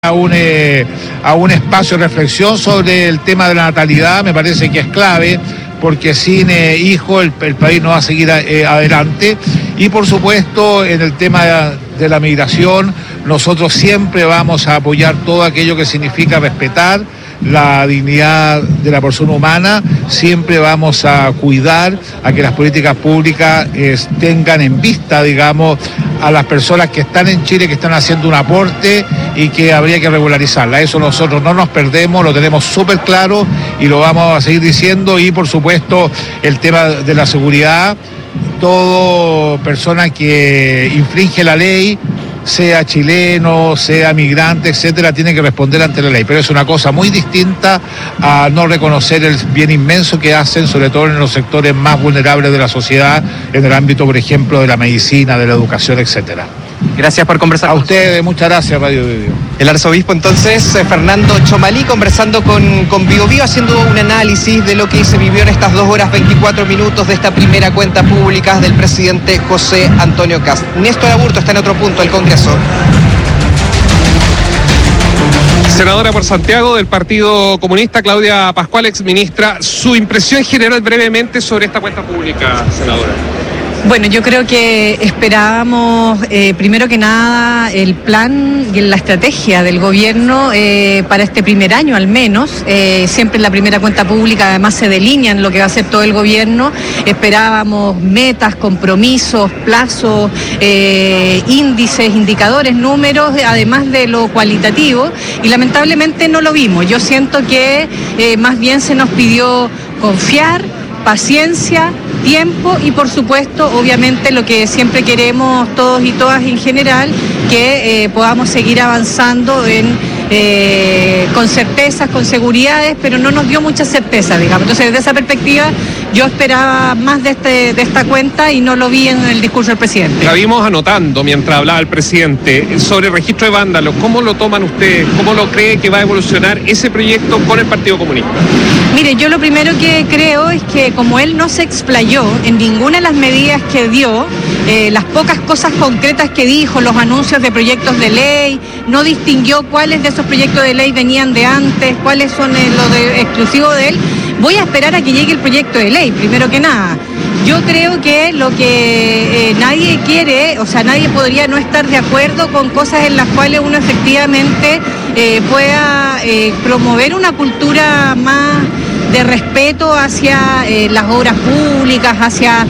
a un espacio de reflexión sobre el tema de la natalidad. Me parece que es clave, porque sin hijos el país no va a seguir adelante. Y por supuesto, en el tema de la migración, nosotros siempre vamos a apoyar todo aquello que significa respetar la dignidad de la persona humana. Siempre vamos a cuidar a que las políticas públicas tengan en vista, digamos, a las personas que están en Chile, que están haciendo un aporte y que habría que regularizarla. Eso nosotros no nos perdemos, lo tenemos súper claro y lo vamos a seguir diciendo. Y por supuesto el tema de la seguridad, toda persona que infringe la ley, sea chileno, sea migrante, etcétera, tiene que responder ante la ley. Pero es una cosa muy distinta a no reconocer el bien inmenso que hacen, sobre todo en los sectores más vulnerables de la sociedad, en el ámbito, por ejemplo, de la medicina, de la educación, etcétera. Gracias por conversar. A ustedes, muchas gracias, Radio Bio. El arzobispo entonces, Fernando Chomalí, conversando con Bio Bio, haciendo un análisis de lo que se vivió en estas 2 horas 24 minutos de esta primera cuenta pública del presidente José Antonio Kast. Néstor Aburto está en otro punto del Congreso. Senadora por Santiago del Partido Comunista, Claudia Pascual, exministra, su impresión general brevemente sobre esta cuenta pública, senadora. Bueno, yo creo que esperábamos, primero que nada, el plan y la estrategia del gobierno para este primer año al menos. Siempre en la primera cuenta pública además se delinean lo que va a hacer todo el gobierno. Esperábamos metas, compromisos, plazos, índices, indicadores, números, además de lo cualitativo, y lamentablemente no lo vimos. Yo siento que más bien se nos pidió confiar, paciencia, tiempo y por supuesto, obviamente, lo que siempre queremos todos y todas en general, que podamos seguir avanzando con certezas, con seguridades, pero no nos dio mucha certeza, digamos. Entonces, desde esa perspectiva, yo esperaba más de esta cuenta y no lo vi en el discurso del presidente. La vimos anotando mientras hablaba el presidente sobre el registro de vándalos. ¿Cómo lo toman ustedes? ¿Cómo lo cree que va a evolucionar ese proyecto con el Partido Comunista? Mire, yo lo primero que creo es que como él no se explayó en ninguna de las medidas que dio, las pocas cosas concretas que dijo, los anuncios de proyectos de ley, no distinguió cuáles de esos proyectos de ley venían de antes, cuáles son los exclusivos de él. Voy a esperar a que llegue el proyecto de ley, primero que nada. Yo creo que lo que nadie quiere, o sea, nadie podría no estar de acuerdo con cosas en las cuales uno efectivamente pueda promover una cultura más de respeto hacia las obras públicas, hacia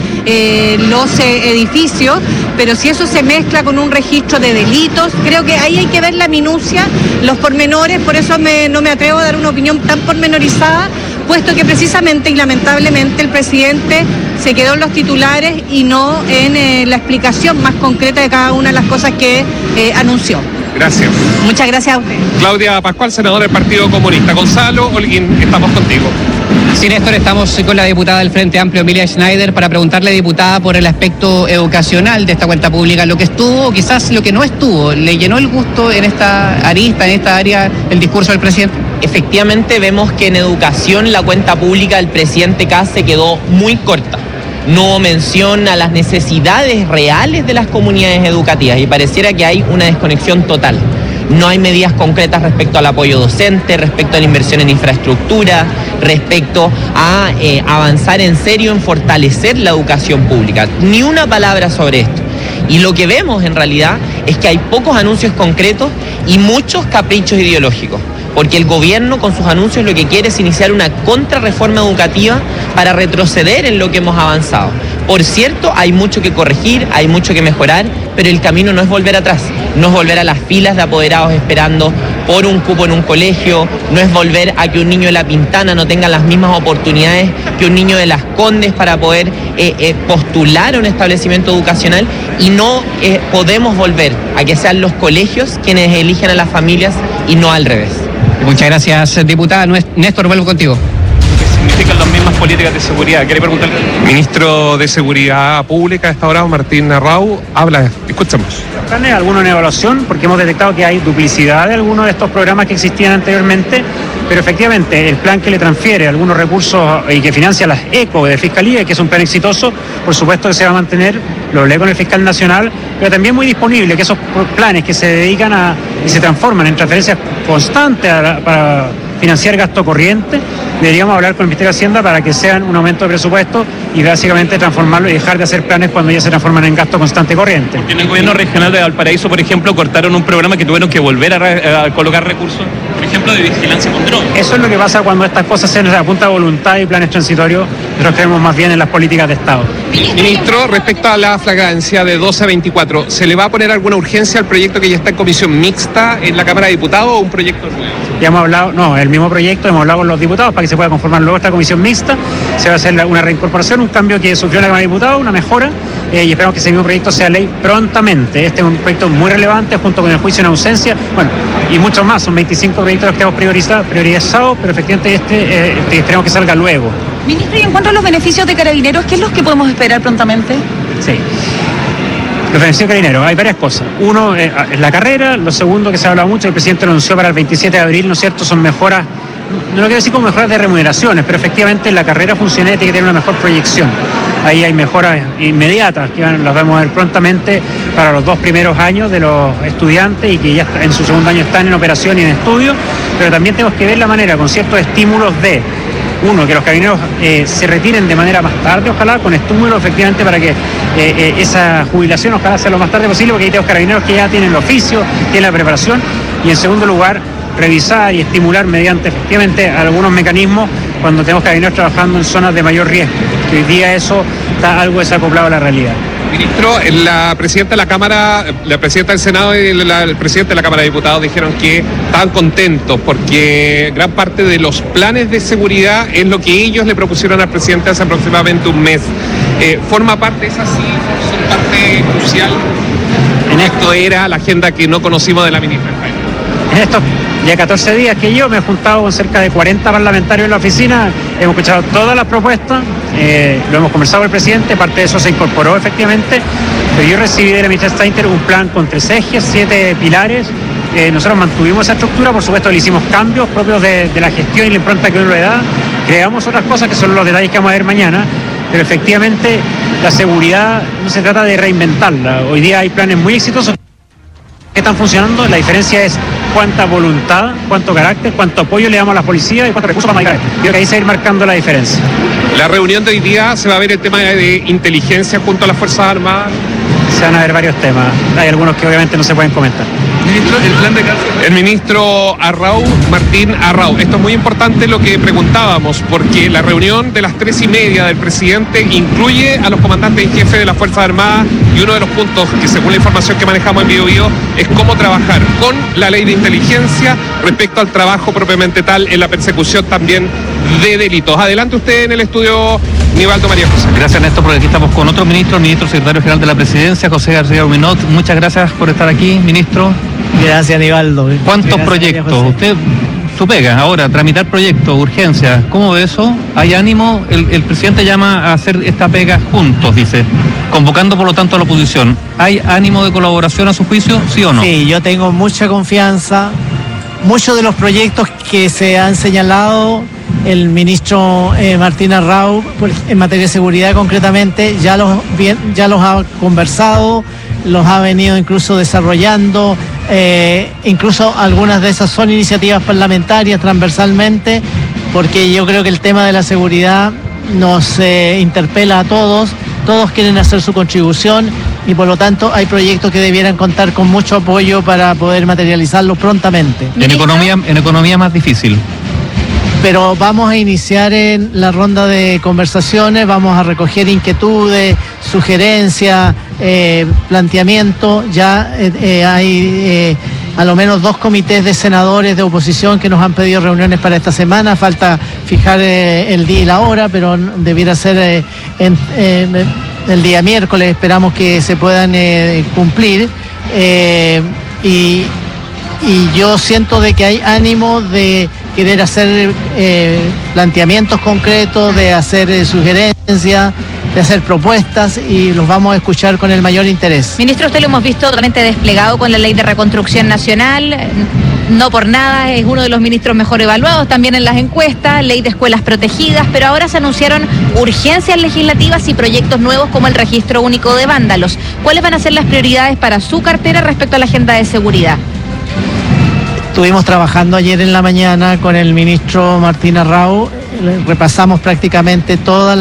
los edificios, pero si eso se mezcla con un registro de delitos, creo que ahí hay que ver la minucia, los pormenores. Por eso no me atrevo a dar una opinión tan pormenorizada, puesto que precisamente y lamentablemente el presidente se quedó en los titulares y no en la explicación más concreta de cada una de las cosas que anunció. Gracias. Muchas gracias a usted. Claudia Pascual, senadora del Partido Comunista. Gonzalo Holguín, estamos contigo. Sí, Néstor, estamos con la diputada del Frente Amplio, Emilia Schneider, para preguntarle, diputada, por el aspecto educacional de esta cuenta pública, lo que estuvo, quizás lo que no estuvo. ¿Le llenó el gusto en esta arista, en esta área, el discurso del presidente? Efectivamente, vemos que en educación la cuenta pública del presidente Kast se quedó muy corta. No menciona las necesidades reales de las comunidades educativas y pareciera que hay una desconexión total. No hay medidas concretas respecto al apoyo docente, respecto a la inversión en infraestructura, respecto a avanzar en serio en fortalecer la educación pública. Ni una palabra sobre esto. Y lo que vemos en realidad es que hay pocos anuncios concretos y muchos caprichos ideológicos. Porque el gobierno con sus anuncios lo que quiere es iniciar una contrarreforma educativa para retroceder en lo que hemos avanzado. Por cierto, hay mucho que corregir, hay mucho que mejorar, pero el camino no es volver atrás, no es volver a las filas de apoderados esperando por un cupo en un colegio, no es volver a que un niño de La Pintana no tenga las mismas oportunidades que un niño de Las Condes para poder postular a un establecimiento educacional, y no podemos volver a que sean los colegios quienes eligen a las familias y no al revés. Muchas gracias, diputada. Néstor, vuelvo contigo. ¿Qué significan las mismas políticas de seguridad? ¿Quiere preguntarle? Ministro de Seguridad Pública, a esta hora, Martín Arrau, habla. Escuchamos. planes, algunos en evaluación, porque hemos detectado que hay duplicidad de algunos de estos programas que existían anteriormente, pero efectivamente el plan que le transfiere algunos recursos y que financia las ECO de Fiscalía, que es un plan exitoso, por supuesto que se va a mantener, lo hablé con el fiscal nacional, pero también muy disponible, que esos planes que se dedican y se transforman en transferencias constantes para financiar gasto corriente, deberíamos hablar con el Ministerio de Hacienda para que sean un aumento de presupuesto y básicamente transformarlo y dejar de hacer planes cuando ya se transforman en gasto constante corriente. Porque en el gobierno regional de Valparaíso, por ejemplo, cortaron un programa que tuvieron que volver a colocar recursos, por ejemplo, de vigilancia con drones. Eso es lo que pasa cuando estas cosas se nos apunta a voluntad y planes transitorios. Nosotros creemos más bien en las políticas de Estado. Ministro, respecto a la flagrancia de 12 a 24, ¿se le va a poner alguna urgencia al proyecto que ya está en comisión mixta en la Cámara de Diputados o un proyecto nuevo? Ya hemos hablado, no, el mismo proyecto, hemos hablado con los diputados para que se pueda conformar luego esta comisión mixta. Se va a hacer una reincorporación, un cambio que sufrió la Cámara de Diputados, una mejora, y esperamos que ese mismo proyecto sea ley prontamente. Este es un proyecto muy relevante junto con el juicio en ausencia, bueno, y muchos más, son 25 proyectos los que hemos priorizado, pero efectivamente este esperamos que salga luego. Ministro, y en cuanto a los beneficios de Carabineros, ¿qué es lo que podemos esperar prontamente? Sí. Los beneficios de Carabineros, hay varias cosas. Uno es la carrera, lo segundo que se ha hablado mucho, el presidente lo anunció para el 27 de abril, ¿no es cierto? Son mejoras, no lo quiero decir como mejoras de remuneraciones, pero efectivamente la carrera funcional tiene que tener una mejor proyección. Ahí hay mejoras inmediatas que las vamos a ver prontamente para los 2 primeros años de los estudiantes y que ya en su segundo año están en operación y en estudio, pero también tenemos que ver la manera con ciertos estímulos de uno, que los carabineros se retiren de manera más tarde, ojalá, con estímulos efectivamente para que esa jubilación ojalá sea lo más tarde posible, porque ahí tenemos carabineros que ya tienen el oficio, tienen la preparación, y en segundo lugar, revisar y estimular mediante efectivamente algunos mecanismos cuando tenemos carabineros trabajando en zonas de mayor riesgo, que hoy día eso está algo desacoplado a la realidad. Ministro, la presidenta de la Cámara, la presidenta del Senado y el presidente de la Cámara de Diputados dijeron que estaban contentos porque gran parte de los planes de seguridad es lo que ellos le propusieron al presidente hace aproximadamente un mes. ¿Forma parte, es así, son parte crucial? En esto era la agenda que no conocimos de la ministra. En estos ya 14 días que yo me he juntado con cerca de 40 parlamentarios en la oficina, hemos escuchado todas las propuestas, lo hemos conversado con el presidente, parte de eso se incorporó efectivamente, pero yo recibí de la ministra Steiner un plan con 3 ejes, 7 pilares. Nosotros mantuvimos esa estructura, por supuesto le hicimos cambios propios de la gestión y la impronta que uno le da, creamos otras cosas que son los detalles que vamos a ver mañana, pero efectivamente la seguridad no se trata de reinventarla. Hoy día hay planes muy exitosos que están funcionando, la diferencia es cuánta voluntad, cuánto carácter, cuánto apoyo le damos a la policía y cuántos recursos vamos a dedicar. Yo creo que ahí se va a ir marcando la diferencia. La reunión de hoy día se va a ver el tema de inteligencia junto a las Fuerzas Armadas. Se van a ver varios temas, hay algunos que obviamente no se pueden comentar. Ministro, el plan de cárcel. El ministro Martín Arrau. Esto es muy importante lo que preguntábamos, porque la reunión de las 3:30 del presidente incluye a los comandantes en jefe de las Fuerzas Armadas y uno de los puntos que según la información que manejamos en Biobío es cómo trabajar con la ley de inteligencia respecto al trabajo propiamente tal en la persecución también de delitos. Adelante usted en el estudio, Nivaldo María José. Gracias, Néstor, porque aquí estamos con otro ministro, el ministro secretario general de la Presidencia, José García Huminot. Muchas gracias por estar aquí, ministro. Gracias, Nivaldo. ¿Cuántos proyectos? Usted, su pega, ahora, tramitar proyectos, urgencias, ¿cómo ve eso? ¿Hay ánimo? El presidente llama a hacer esta pega juntos, dice, convocando por lo tanto a la oposición. ¿Hay ánimo de colaboración a su juicio, sí o no? Sí, yo tengo mucha confianza. Muchos de los proyectos que se han señalado el ministro Martín Arrau en materia de seguridad concretamente ya los ha conversado, los ha venido incluso desarrollando, incluso algunas de esas son iniciativas parlamentarias transversalmente, porque yo creo que el tema de la seguridad nos interpela a todos quieren hacer su contribución y por lo tanto hay proyectos que debieran contar con mucho apoyo para poder materializarlos prontamente. En economía más difícil. Pero vamos a iniciar en la ronda de conversaciones, vamos a recoger inquietudes, sugerencias, planteamientos. Ya hay a lo menos 2 comités de senadores de oposición que nos han pedido reuniones para esta semana. Falta fijar el día y la hora, pero debiera ser el día miércoles. Esperamos que se puedan cumplir. Y yo siento de que hay ánimo de querer hacer planteamientos concretos, de hacer sugerencias, hacer propuestas y los vamos a escuchar con el mayor interés. Ministro, usted lo hemos visto totalmente desplegado con la Ley de Reconstrucción Nacional. No por nada es uno de los ministros mejor evaluados también en las encuestas, ley de escuelas protegidas, pero ahora se anunciaron urgencias legislativas y proyectos nuevos como el registro único de vándalos. ¿Cuáles van a ser las prioridades para su cartera respecto a la agenda de seguridad? Estuvimos trabajando ayer en la mañana con el ministro Martín Arrau, repasamos prácticamente todas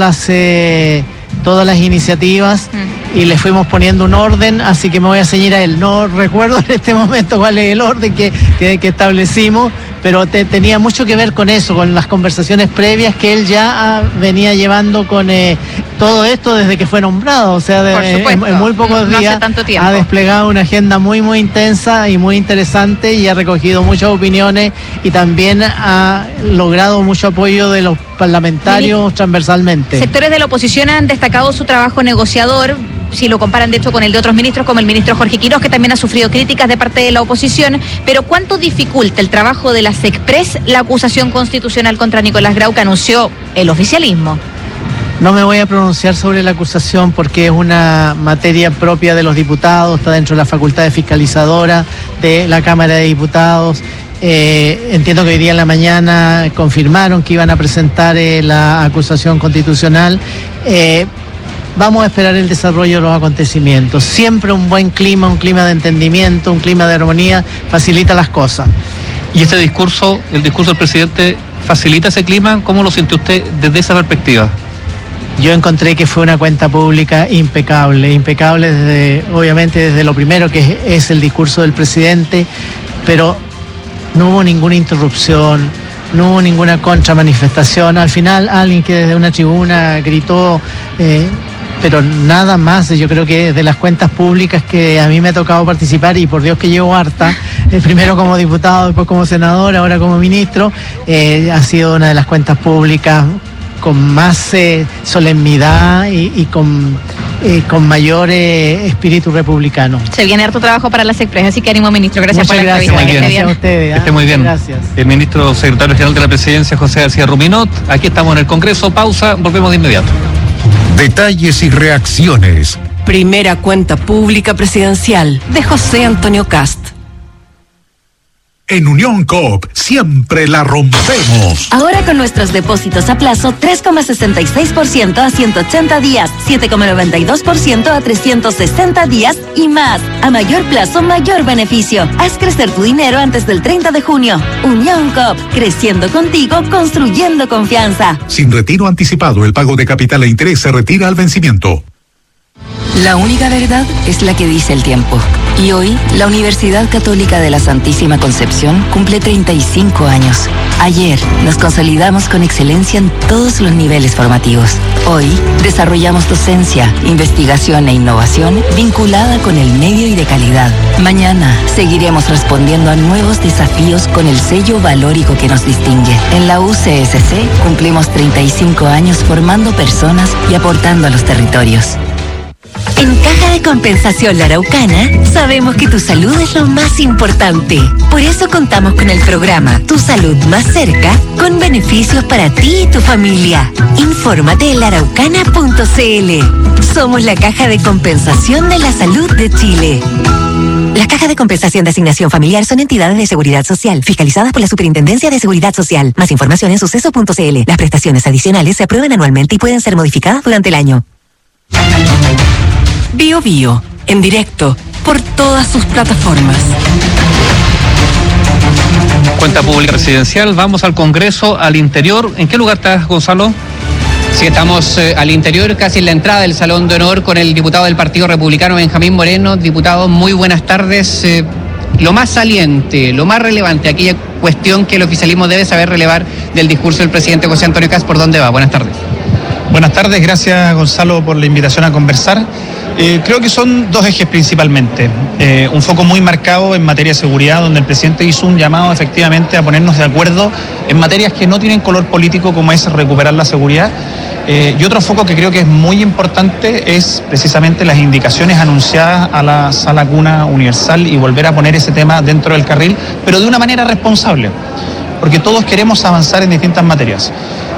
las iniciativas y le fuimos poniendo un orden, así que me voy a ceñir a él. No recuerdo en este momento cuál es el orden que establecimos, pero tenía mucho que ver con eso, con las conversaciones previas que él ya venía llevando con todo esto desde que fue nombrado, o sea, en muy pocos días ha desplegado una agenda muy muy intensa y muy interesante y ha recogido muchas opiniones y también ha logrado mucho apoyo de los parlamentarios transversalmente. Sectores de la oposición han destacado su trabajo negociador, si lo comparan de hecho con el de otros ministros, como el ministro Jorge Quiroz, que también ha sufrido críticas de parte de la oposición, pero ¿cuánto dificulta el trabajo de la SECPRES la acusación constitucional contra Nicolás Grau que anunció el oficialismo? No me voy a pronunciar sobre la acusación porque es una materia propia de los diputados, está dentro de la facultad fiscalizadora de la Cámara de Diputados. Entiendo que hoy día en la mañana confirmaron que iban a presentar la acusación constitucional. Vamos a esperar el desarrollo de los acontecimientos. Siempre un buen clima, un clima de entendimiento, un clima de armonía, facilita las cosas. ¿Y este discurso, el discurso del presidente, facilita ese clima? ¿Cómo lo siente usted desde esa perspectiva? Yo encontré que fue una cuenta pública impecable obviamente desde lo primero que es el discurso del presidente, pero no hubo ninguna interrupción, no hubo ninguna contramanifestación. Al final alguien que desde una tribuna gritó, pero nada más. Yo creo que de las cuentas públicas que a mí me ha tocado participar, y por Dios que llevo harta, primero como diputado, después como senador, ahora como ministro, ha sido una de las cuentas públicas con más solemnidad y con mayor espíritu republicano. Se viene harto trabajo para la SECPRES, así que ánimo, ministro. Gracias por la entrevista. Gracias a ustedes. Esté muy bien. Gracias. El ministro secretario general de la Presidencia, José García Ruminot. Aquí estamos en el Congreso. Pausa, volvemos de inmediato. Detalles y reacciones. Primera cuenta pública presidencial de José Antonio Cast. En Unión Coop siempre la rompemos. Ahora con nuestros depósitos a plazo 3,66% a 180 días, 7,92% a 360 días y más. A mayor plazo, mayor beneficio. Haz crecer tu dinero antes del 30 de junio. Unión Coop, creciendo contigo, construyendo confianza. Sin retiro anticipado, el pago de capital e interés se retira al vencimiento. La única verdad es la que dice el tiempo. Y hoy, la Universidad Católica de la Santísima Concepción cumple 35 años. Ayer, nos consolidamos con excelencia en todos los niveles formativos. Hoy, desarrollamos docencia, investigación e innovación vinculada con el medio y de calidad. Mañana, seguiremos respondiendo a nuevos desafíos con el sello valórico que nos distingue. En la UCSC, cumplimos 35 años formando personas y aportando a los territorios. En Caja de Compensación La Araucana, sabemos que tu salud es lo más importante. Por eso contamos con el programa Tu Salud Más Cerca, con beneficios para ti y tu familia. Infórmate en laaraucana.cl. Somos la Caja de Compensación de la Salud de Chile. Las cajas de compensación de asignación familiar son entidades de seguridad social, fiscalizadas por la Superintendencia de Seguridad Social. Más información en suceso.cl. Las prestaciones adicionales se aprueban anualmente y pueden ser modificadas durante el año. Bio Bio, en directo, por todas sus plataformas. Cuenta pública presidencial, vamos al Congreso, al interior. ¿En qué lugar estás, Gonzalo? Sí, estamos al interior, casi en la entrada del Salón de Honor, con el diputado del Partido Republicano, Benjamín Moreno. Diputado, muy buenas tardes. Lo más saliente, lo más relevante, aquella cuestión que el oficialismo debe saber relevar del discurso del presidente José Antonio Cast, ¿por dónde va? Buenas tardes. Buenas tardes, gracias Gonzalo por la invitación a conversar. Creo que son dos ejes principalmente. Un foco muy marcado en materia de seguridad, donde el presidente hizo un llamado efectivamente a ponernos de acuerdo en materias que no tienen color político, como es recuperar la seguridad. Y otro foco que creo que es muy importante es precisamente las indicaciones anunciadas a la Sala Cuna Universal y volver a poner ese tema dentro del carril, pero de una manera responsable, porque todos queremos avanzar en distintas materias.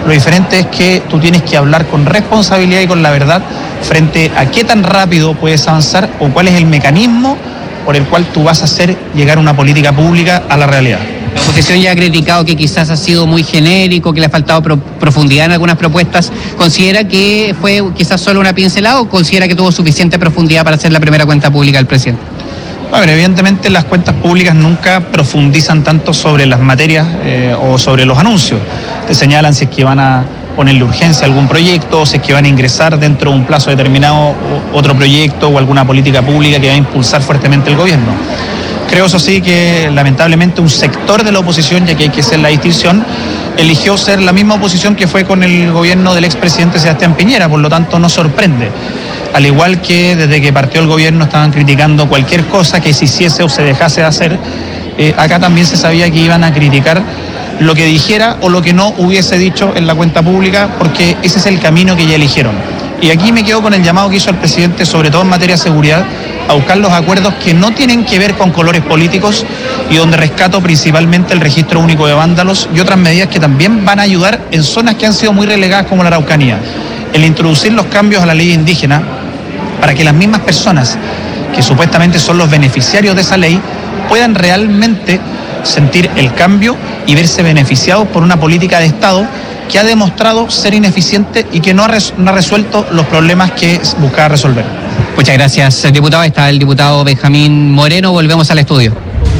Lo diferente es que tú tienes que hablar con responsabilidad y con la verdad frente a qué tan rápido puedes avanzar o cuál es el mecanismo por el cual tú vas a hacer llegar una política pública a la realidad. La oposición ya ha criticado que quizás ha sido muy genérico, que le ha faltado profundidad en algunas propuestas. ¿Considera que fue quizás solo una pincelada o considera que tuvo suficiente profundidad para hacer la primera cuenta pública del presidente? Bueno, evidentemente las cuentas públicas nunca profundizan tanto sobre las materias o sobre los anuncios. Te señalan si es que van a ponerle urgencia a algún proyecto, si es que van a ingresar dentro de un plazo determinado otro proyecto o alguna política pública que va a impulsar fuertemente el gobierno. Creo, eso sí, que lamentablemente un sector de la oposición, ya que hay que hacer la distinción, eligió ser la misma oposición que fue con el gobierno del expresidente Sebastián Piñera, por lo tanto no sorprende. Al igual que desde que partió el gobierno estaban criticando cualquier cosa que se hiciese o se dejase de hacer, acá también se sabía que iban a criticar lo que dijera o lo que no hubiese dicho en la cuenta pública, porque ese es el camino que ya eligieron. Y aquí me quedo con el llamado que hizo el presidente, sobre todo en materia de seguridad, a buscar los acuerdos que no tienen que ver con colores políticos y donde rescato principalmente el registro único de vándalos y otras medidas que también van a ayudar en zonas que han sido muy relegadas como la Araucanía. El introducir los cambios a la ley indígena para que las mismas personas que supuestamente son los beneficiarios de esa ley puedan realmente sentir el cambio y verse beneficiados por una política de Estado que ha demostrado ser ineficiente y que no ha resuelto los problemas que buscaba resolver. Muchas gracias, diputado. Está el diputado Benjamín Moreno. Volvemos al estudio.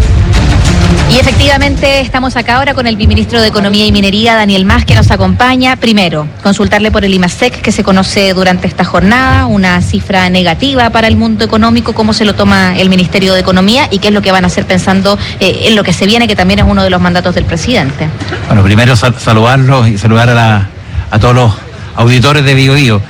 Y efectivamente estamos acá ahora con el viceministro de Economía y Minería, Daniel Mas, que nos acompaña. Primero, consultarle por el IMASEC, que se conoce durante esta jornada, una cifra negativa para el mundo económico. ¿Cómo se lo toma el Ministerio de Economía y qué es lo que van a hacer pensando en lo que se viene, que también es uno de los mandatos del presidente? Bueno, primero saludarlos y saludar a todos los auditores de Bío Bío.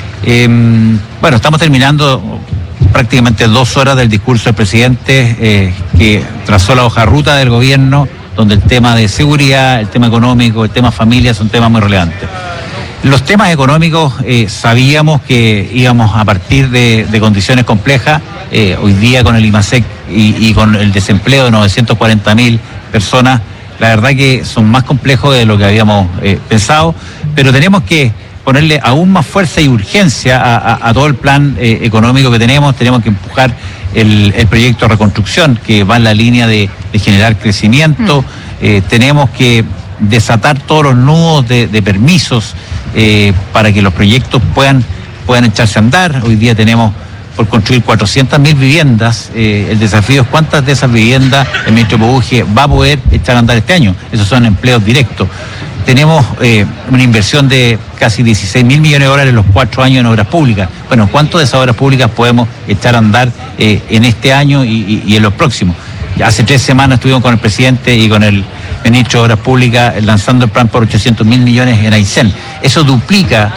Bueno, estamos terminando prácticamente 2 horas del discurso del presidente que trazó la hoja de ruta del gobierno, donde el tema de seguridad, el tema económico, el tema familia son temas muy relevantes. Los temas económicos sabíamos que íbamos a partir de condiciones complejas. Hoy día con el IMASEC y con el desempleo de 940.000 personas, la verdad que son más complejos de lo que habíamos pensado, pero tenemos que ponerle aún más fuerza y urgencia a todo el plan económico que tenemos que empujar el proyecto de reconstrucción que va en la línea de generar crecimiento, tenemos que desatar todos los nudos de permisos para que los proyectos puedan echarse a andar. Hoy día tenemos por construir 400.000 viviendas, el desafío es cuántas de esas viviendas el ministro Poguje va a poder echar a andar este año. Esos son empleos directos. Tenemos una inversión de casi 16.000 millones de dólares en los 4 años en obras públicas. Bueno, ¿cuántas de esas obras públicas podemos echar a andar en este año y en los próximos? Hace 3 semanas estuvimos con el presidente y con el ministro de Obras Públicas lanzando el plan por 800.000 millones en Aysén. Eso duplica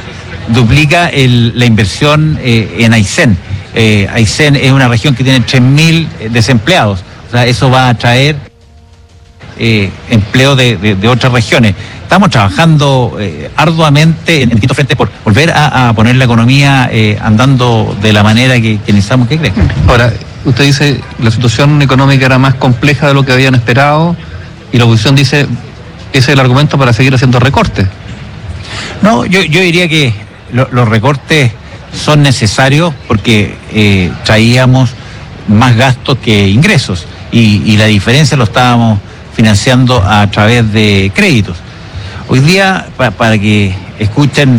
la inversión en Aysén. Aysén es una región que tiene 3.000 desempleados. O sea, eso va a traer empleo de otras regiones. Estamos trabajando arduamente en distintos frentes por volver a poner la economía andando de la manera que necesitamos que crezca. Ahora, usted dice la situación económica era más compleja de lo que habían esperado y la oposición dice ese es el argumento para seguir haciendo recortes. No, yo diría que los recortes son necesarios porque traíamos más gastos que ingresos y la diferencia lo estábamos financiando a través de créditos. Hoy día, para que escuchen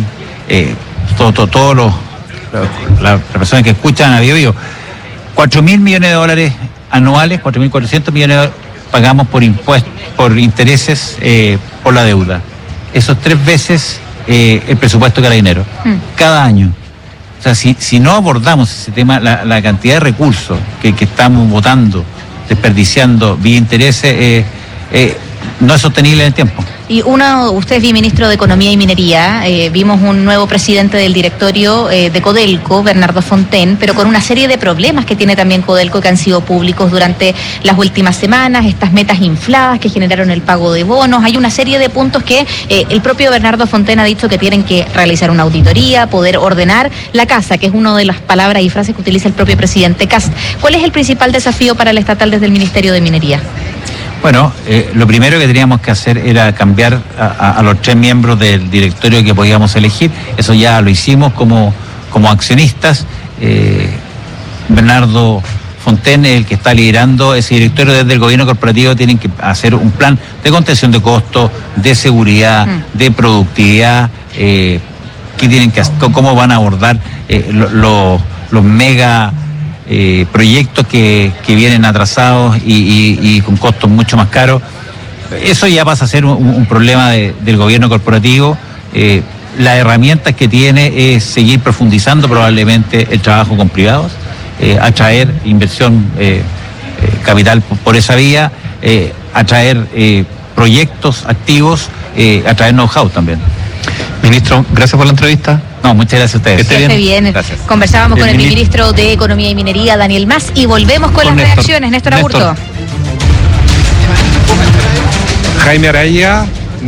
todos las personas que escuchan a Bío Bío, 4.000 millones de dólares anuales, 4.400 millones de dólares pagamos por impuestos, por intereses por la deuda. Eso es 3 veces el presupuesto carabinero, cada año. O sea, si no abordamos ese tema, la cantidad de recursos que estamos botando, desperdiciando vía intereses, no es sostenible en el tiempo. Y usted es viceministro de Economía y Minería, vimos un nuevo presidente del directorio de Codelco, Bernardo Fontaine, pero con una serie de problemas que tiene también Codelco que han sido públicos durante las últimas semanas, estas metas infladas que generaron el pago de bonos, hay una serie de puntos que el propio Bernardo Fontaine ha dicho que tienen que realizar una auditoría, poder ordenar la casa, que es una de las palabras y frases que utiliza el propio presidente Kast. ¿Cuál es el principal desafío para el estatal desde el Ministerio de Minería? Bueno, lo primero que teníamos que hacer era cambiar a los 3 miembros del directorio que podíamos elegir. Eso ya lo hicimos como accionistas. Bernardo Fontaine, el que está liderando ese directorio desde el gobierno corporativo, tienen que hacer un plan de contención de costos, de seguridad, de productividad, cómo van a abordar los mega proyectos que vienen atrasados y con costos mucho más caros. Eso ya pasa a ser un problema del gobierno corporativo. Las herramientas que tiene es seguir profundizando probablemente el trabajo con privados, atraer inversión, capital por esa vía, atraer proyectos activos, atraer know-how también. Ministro, gracias por la entrevista. No, muchas gracias a ustedes. Que esté bien. Gracias. Conversábamos con el ministro de Economía y Minería, Daniel Mas, y volvemos con las reacciones. Néstor Aburto. Jaime Araya,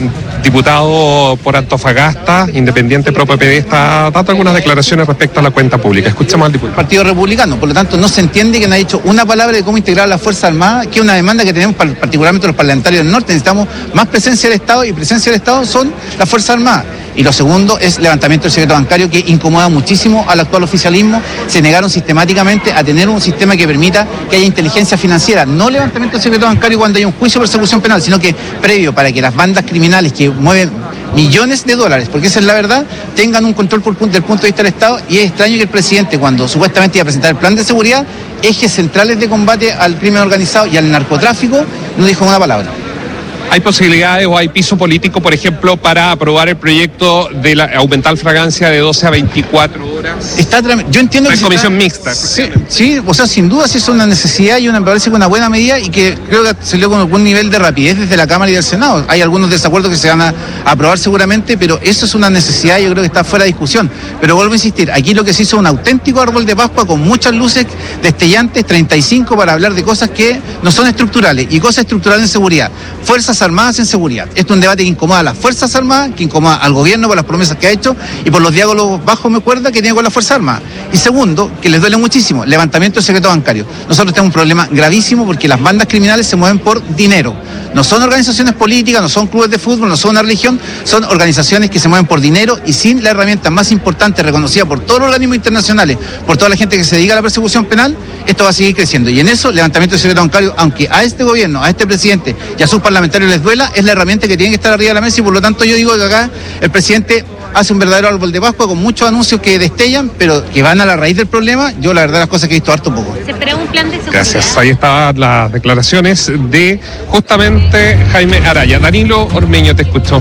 diputado por Antofagasta, independiente pro PPD, está dando algunas declaraciones respecto a la cuenta pública. Escuchemos al diputado. Partido Republicano, por lo tanto no se entiende que no ha dicho una palabra de cómo integrar las Fuerzas Armadas, que es una demanda que tenemos particularmente los parlamentarios del norte. Necesitamos más presencia del Estado, y presencia del Estado son las Fuerzas Armadas. Y lo segundo es levantamiento del secreto bancario, que incomoda muchísimo al actual oficialismo. Se negaron sistemáticamente a tener un sistema que permita que haya inteligencia financiera, no levantamiento del secreto bancario cuando hay un juicio de persecución penal, sino que previo, para que las bandas criminales que mueven millones de dólares, porque esa es la verdad, tengan un control del punto de vista del Estado. Y es extraño que el presidente, cuando supuestamente iba a presentar el plan de seguridad, ejes centrales de combate al crimen organizado y al narcotráfico, no dijo una palabra. ¿Hay posibilidades o hay piso político, por ejemplo, para aprobar el proyecto de aumentar la fragancia de 12 a 24 horas? Yo entiendo que es comisión mixta. Sí, o sea, sin duda sí es una necesidad y me parece que una buena medida, y que creo que salió con algún nivel de rapidez desde la Cámara y del Senado. Hay algunos desacuerdos que se van a aprobar seguramente, pero eso es una necesidad y yo creo que está fuera de discusión. Pero vuelvo a insistir, aquí lo que se hizo es un auténtico árbol de Pascua con muchas luces destellantes, 35 para hablar de cosas que no son estructurales, y cosas estructurales en seguridad. Fuerzas Armadas en seguridad. Esto es un debate que incomoda a las Fuerzas Armadas, que incomoda al gobierno por las promesas que ha hecho y por los diálogos bajos, me acuerda, que tiene con las Fuerzas Armadas. Y segundo, que les duele muchísimo, levantamiento del secreto bancario. Nosotros tenemos un problema gravísimo porque las bandas criminales se mueven por dinero. No son organizaciones políticas, no son clubes de fútbol, no son una religión, son organizaciones que se mueven por dinero, y sin la herramienta más importante reconocida por todos los organismos internacionales, por toda la gente que se dedica a la persecución penal, esto va a seguir creciendo. Y en eso, levantamiento del secreto bancario, aunque a este gobierno, a este presidente y a sus parlamentarios les duela, es la herramienta que tiene que estar arriba de la mesa. Y por lo tanto yo digo que acá el presidente hace un verdadero árbol de Pascua con muchos anuncios que destellan, pero que van a la raíz del problema. Yo la verdad las cosas que he visto harto poco. ¿Se espera un plan de seguridad? Gracias. Ahí estaban las declaraciones de justamente Jaime Araya. Danilo Ormeño, te escuchó.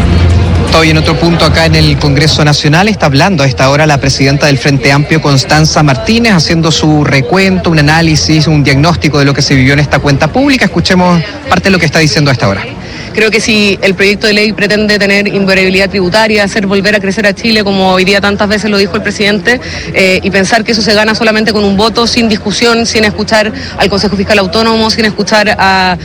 Hoy en otro punto acá en el Congreso Nacional está hablando a esta hora la presidenta del Frente Amplio, Constanza Martínez, haciendo su recuento, un análisis, un diagnóstico de lo que se vivió en esta cuenta pública. Escuchemos parte de lo que está diciendo a esta hora. Creo que si el proyecto de ley pretende tener invariabilidad tributaria, hacer volver a crecer a Chile, como hoy día tantas veces lo dijo el presidente, y pensar que eso se gana solamente con un voto, sin discusión, sin escuchar al Consejo Fiscal Autónomo, sin escuchar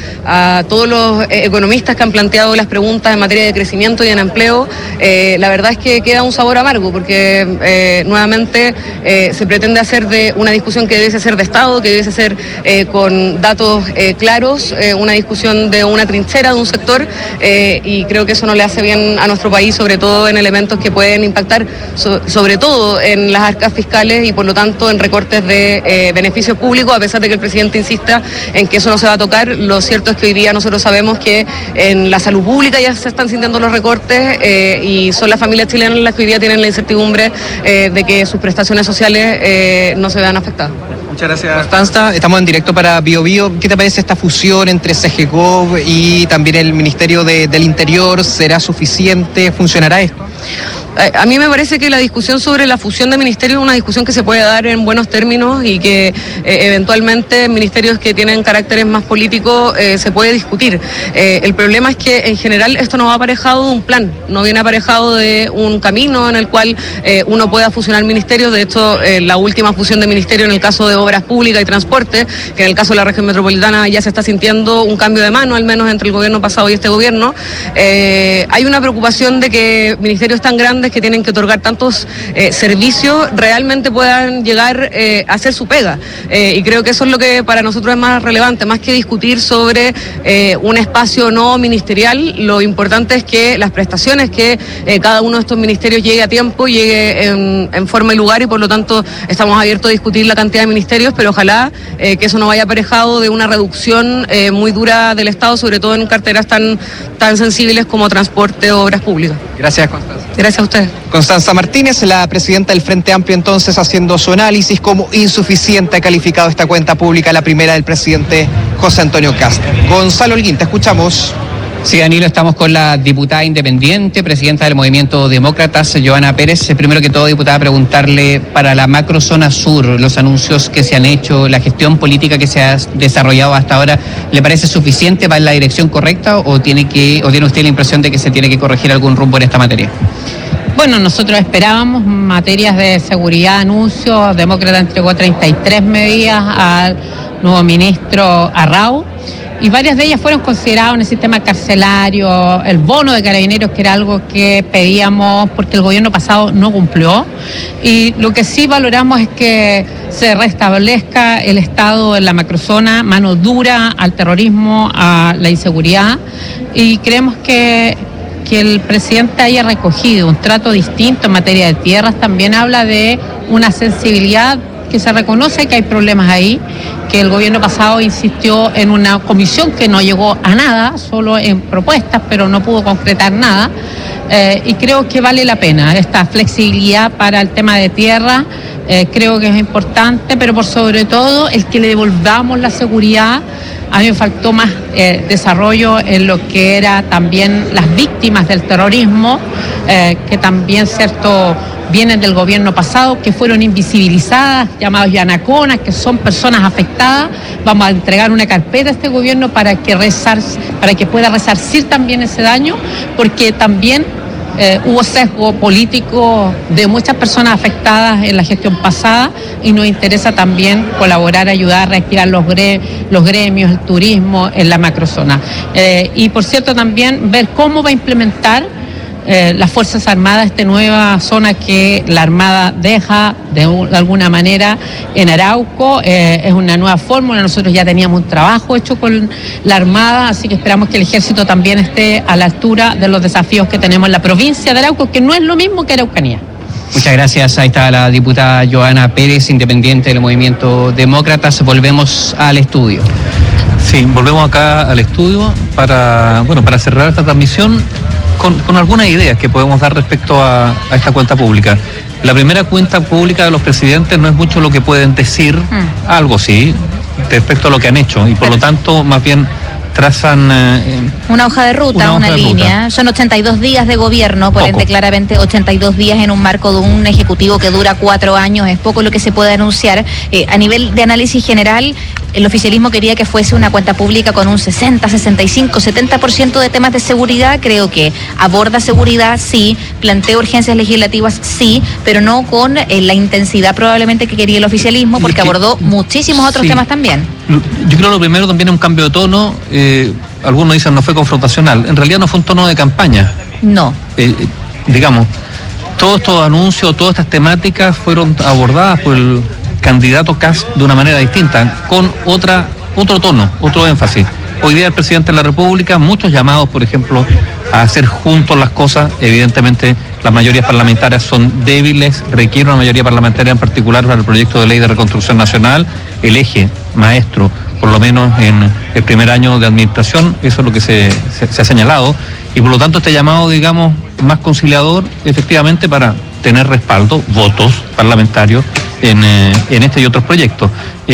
a todos los economistas que han planteado las preguntas en materia de crecimiento y en empleo, la verdad es que queda un sabor amargo, porque nuevamente se pretende hacer de una discusión que debe ser de Estado, que debe ser con datos claros, una discusión de una trinchera, de un sector, y creo que eso no le hace bien a nuestro país, sobre todo en elementos que pueden impactar sobre todo en las arcas fiscales y por lo tanto en recortes de beneficios públicos, a pesar de que el presidente insista en que eso no se va a tocar. Lo cierto es que hoy día nosotros sabemos que en la salud pública ya se están sintiendo los recortes, y son las familias chilenas las que hoy día tienen la incertidumbre de que sus prestaciones sociales no se vean afectadas. Muchas gracias, Constanza. Estamos en directo para Bio Bio. ¿Qué te parece esta fusión entre CGGOV y también el Ministerio del Interior? ¿Será suficiente? ¿Funcionará esto? A mí me parece que la discusión sobre la fusión de ministerios es una discusión que se puede dar en buenos términos y que eventualmente ministerios que tienen caracteres más políticos se puede discutir. El problema es que en general esto no va aparejado de un plan, no viene aparejado de un camino en el cual uno pueda fusionar ministerios. De hecho, la última fusión de ministerios en el caso de Obras Públicas y Transporte, que en el caso de la región metropolitana ya se está sintiendo un cambio de mano, al menos entre el gobierno pasado y este gobierno. Hay una preocupación de que ministerios tan grandes grandes que tienen que otorgar tantos servicios realmente puedan llegar a hacer su pega. Y creo que eso es lo que para nosotros es más relevante, más que discutir sobre un espacio no ministerial. Lo importante es que las prestaciones que cada uno de estos ministerios llegue a tiempo, llegue en forma y lugar, y por lo tanto estamos abiertos a discutir la cantidad de ministerios, pero ojalá que eso no vaya aparejado de una reducción muy dura del Estado, sobre todo en carteras tan sensibles como transporte o obras públicas. Gracias, Constanza. Gracias a usted. Constanza Martínez, la presidenta del Frente Amplio, entonces haciendo su análisis. Como insuficiente ha calificado esta cuenta pública, la primera del presidente José Antonio Kast. Gonzalo Holguín, te escuchamos. Sí, Danilo, estamos con la diputada independiente, presidenta del Movimiento Demócratas, Johanna Pérez. Primero que todo, diputada, preguntarle para la macrozona sur, los anuncios que se han hecho, la gestión política que se ha desarrollado hasta ahora, ¿le parece suficiente, va en la dirección correcta o tiene usted la impresión de que se tiene que corregir algún rumbo en esta materia? Bueno, nosotros esperábamos materias de seguridad, anuncios. Demócrata entregó 33 medidas al nuevo ministro Arrau, y varias de ellas fueron consideradas en el sistema carcelario, el bono de carabineros, que era algo que pedíamos porque el gobierno pasado no cumplió, y lo que sí valoramos es que se restablezca el Estado en la macrozona, mano dura al terrorismo, a la inseguridad, y creemos que el presidente haya recogido un trato distinto en materia de tierras también habla de una sensibilidad, que se reconoce que hay problemas ahí, que el gobierno pasado insistió en una comisión que no llegó a nada, solo en propuestas, pero no pudo concretar nada, y creo que vale la pena esta flexibilidad para el tema de tierra. Creo que es importante, pero por sobre todo el que le devolvamos la seguridad. A mí me faltó más desarrollo en lo que era también las víctimas del terrorismo, que también, cierto, vienen del gobierno pasado, que fueron invisibilizadas, llamados yanaconas, que son personas afectadas. Vamos a entregar una carpeta a este gobierno para que pueda resarcir también ese daño, porque también hubo sesgo político de muchas personas afectadas en la gestión pasada, y nos interesa también colaborar, ayudar a reactivar los gremios, el turismo en la macrozona. Y por cierto también ver cómo va a implementar las Fuerzas Armadas esta nueva zona que la Armada deja de alguna manera en Arauco. Es una nueva fórmula. Nosotros ya teníamos un trabajo hecho con la Armada, así que esperamos que el Ejército también esté a la altura de los desafíos que tenemos en la provincia de Arauco, que no es lo mismo que Araucanía. Muchas gracias. Ahí está la diputada Johanna Pérez, independiente del Movimiento Demócratas. Volvemos al estudio. Sí, volvemos acá al estudio para cerrar esta transmisión con algunas ideas que podemos dar respecto a esta cuenta pública. La primera cuenta pública de los presidentes no es mucho lo que pueden decir, algo sí, respecto a lo que han hecho, y por lo tanto más bien trazan una hoja de ruta, una línea. Son 82 días de gobierno, por ende claramente 82 días en un marco de un ejecutivo que dura 4 años, es poco lo que se puede anunciar. A nivel de análisis general, el oficialismo quería que fuese una cuenta pública con un 60, 65, 70% de temas de seguridad. Creo que aborda seguridad, sí, plantea urgencias legislativas, sí, pero no con la intensidad probablemente que quería el oficialismo, porque abordó muchísimos otros temas también. Yo creo que lo primero también es un cambio de tono. Algunos dicen no fue confrontacional. En realidad no fue un tono de campaña. No. Digamos, todos estos anuncios, todas estas temáticas fueron abordadas por el candidato Kast de una manera distinta, con otro tono, otro énfasis. Hoy día el presidente de la República, muchos llamados, por ejemplo, a hacer juntos las cosas. Evidentemente las mayorías parlamentarias son débiles, requiere una mayoría parlamentaria en particular para el proyecto de ley de reconstrucción nacional, el eje maestro, por lo menos en el primer año de administración, eso es lo que se ha señalado, y por lo tanto este llamado, digamos, más conciliador, efectivamente, para tener respaldo, votos parlamentarios en este y otros proyectos.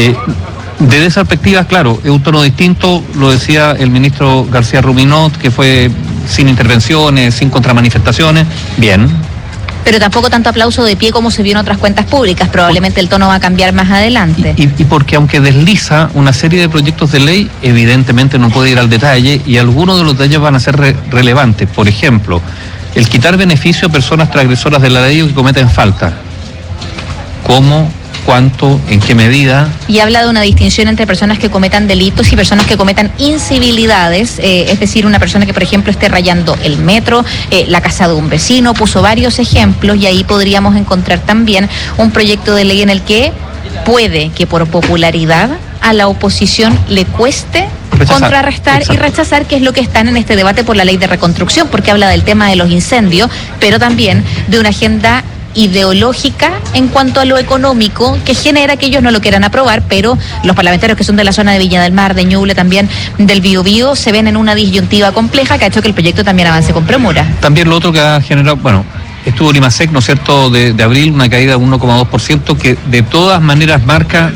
Desde esa perspectiva, claro, es un tono distinto, lo decía el ministro García Ruminot, que fue sin intervenciones, sin contramanifestaciones, bien. Pero tampoco tanto aplauso de pie como se vio en otras cuentas públicas, probablemente el tono va a cambiar más adelante. Y porque aunque desliza una serie de proyectos de ley, evidentemente no puede ir al detalle, y algunos de los detalles van a ser relevantes. Por ejemplo, el quitar beneficio a personas transgresoras de la ley o que cometen falta. ¿Cómo? cuánto, en qué medida. Y habla de una distinción entre personas que cometan delitos y personas que cometan incivilidades, es decir, una persona que, por ejemplo, esté rayando el metro, la casa de un vecino, puso varios ejemplos, y ahí podríamos encontrar también un proyecto de ley en el que puede que por popularidad a la oposición le cueste contrarrestar y rechazar, que es lo que están en este debate por la ley de reconstrucción, porque habla del tema de los incendios, pero también de una agenda ideológica en cuanto a lo económico que genera que ellos no lo quieran aprobar, pero los parlamentarios que son de la zona de Viña del Mar, de Ñuble, también del Biobío, se ven en una disyuntiva compleja que ha hecho que el proyecto también avance con premura. También lo otro que ha generado, bueno, estuvo el IMASEC, ¿no es cierto?, de abril, una caída de 1,2%, que de todas maneras marca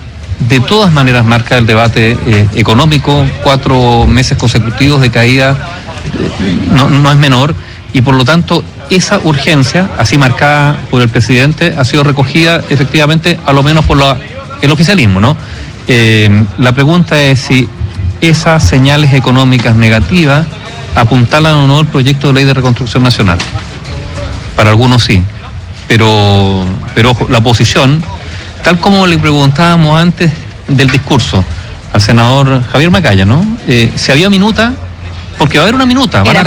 el debate económico. 4 meses consecutivos de caída no es menor, y por lo tanto esa urgencia, así marcada por el presidente, ha sido recogida efectivamente, a lo menos por el oficialismo, ¿no? La pregunta es si esas señales económicas negativas apuntalan o no el proyecto de ley de reconstrucción nacional. Para algunos sí, pero ojo, la oposición, tal como le preguntábamos antes del discurso al senador Javier Macaya, ¿no? Si había minuta, porque va a haber una minuta. Van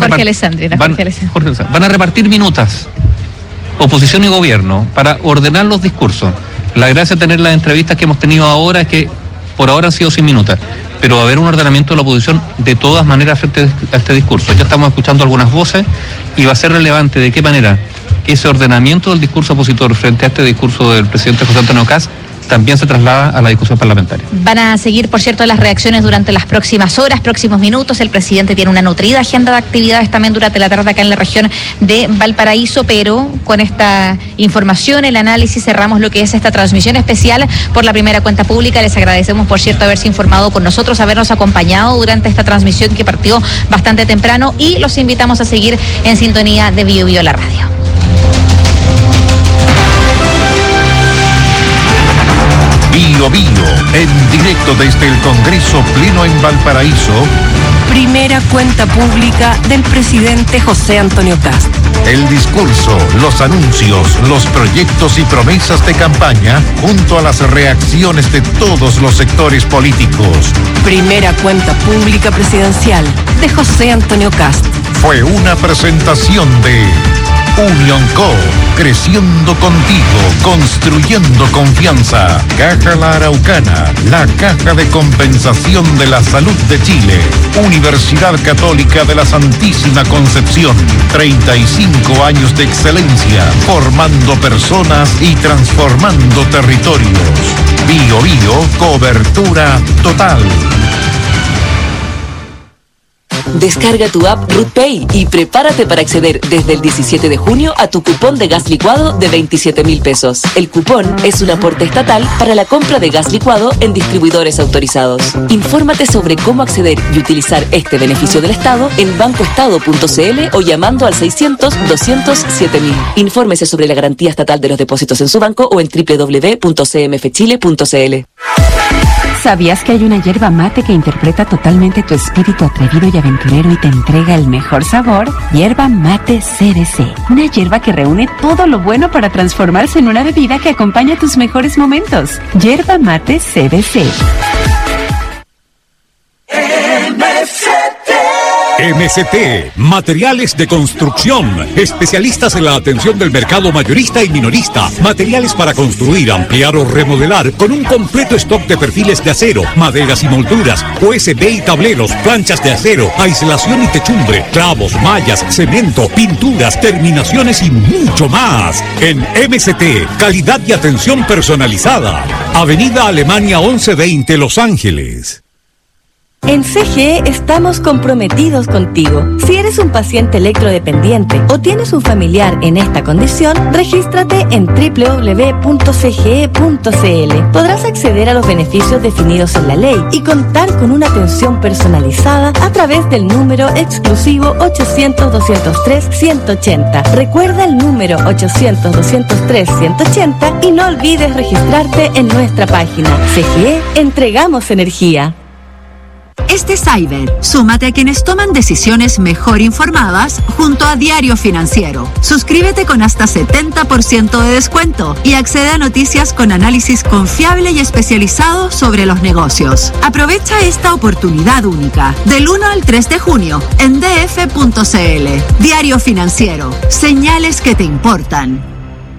a repartir minutas, oposición y gobierno, para ordenar los discursos. La gracia de tener las entrevistas que hemos tenido ahora es que por ahora han sido sin minutas, pero va a haber un ordenamiento de la oposición de todas maneras frente a este discurso. Ya estamos escuchando algunas voces y va a ser relevante de qué manera ese ordenamiento del discurso opositor frente a este discurso del presidente José Antonio Kast también se traslada a la discusión parlamentaria. Van a seguir, por cierto, las reacciones durante las próximas horas, próximos minutos. El presidente tiene una nutrida agenda de actividades también durante la tarde acá en la región de Valparaíso, pero con esta información, el análisis, cerramos lo que es esta transmisión especial por la primera cuenta pública. Les agradecemos, por cierto, haberse informado con nosotros, habernos acompañado durante esta transmisión que partió bastante temprano, y los invitamos a seguir en sintonía de Bio Bio la radio. Bio Bio, en directo desde el Congreso Pleno en Valparaíso. Primera cuenta pública del presidente José Antonio Kast. El discurso, los anuncios, los proyectos y promesas de campaña, junto a las reacciones de todos los sectores políticos. Primera cuenta pública presidencial de José Antonio Kast. Fue una presentación de Unión Co, creciendo contigo, construyendo confianza. Caja La Araucana, la caja de compensación de la salud de Chile. Universidad Católica de la Santísima Concepción, 35 años de excelencia, formando personas y transformando territorios. Bio Bio, cobertura total. Descarga tu app RootPay y prepárate para acceder desde el 17 de junio a tu cupón de gas licuado de 27.000 pesos. El cupón es un aporte estatal para la compra de gas licuado en distribuidores autorizados. Infórmate sobre cómo acceder y utilizar este beneficio del Estado en bancoestado.cl o llamando al 600-200-7000. Infórmese sobre la garantía estatal de los depósitos en su banco o en www.cmfchile.cl. ¿Sabías que hay una yerba mate que interpreta totalmente tu espíritu atrevido y aventurero y te entrega el mejor sabor? Yerba mate CBC. Una yerba que reúne todo lo bueno para transformarse en una bebida que acompaña tus mejores momentos. Yerba mate CBC. MCT, materiales de construcción, especialistas en la atención del mercado mayorista y minorista, materiales para construir, ampliar o remodelar, con un completo stock de perfiles de acero, maderas y molduras, USB y tableros, planchas de acero, aislación y techumbre, clavos, mallas, cemento, pinturas, terminaciones y mucho más. En MCT, calidad y atención personalizada. Avenida Alemania 1120, Los Ángeles. En CGE estamos comprometidos contigo. Si eres un paciente electrodependiente o tienes un familiar en esta condición, regístrate en www.cge.cl. Podrás acceder a los beneficios definidos en la ley y contar con una atención personalizada a través del número exclusivo 800-203-180. Recuerda el número 800-203-180 y no olvides registrarte en nuestra página. CGE, entregamos energía. Este Cyber, súmate a quienes toman decisiones mejor informadas junto a Diario Financiero. Suscríbete con hasta 70% de descuento y accede a noticias con análisis confiable y especializado sobre los negocios. Aprovecha esta oportunidad única del 1 al 3 de junio en df.cl. Diario Financiero, señales que te importan.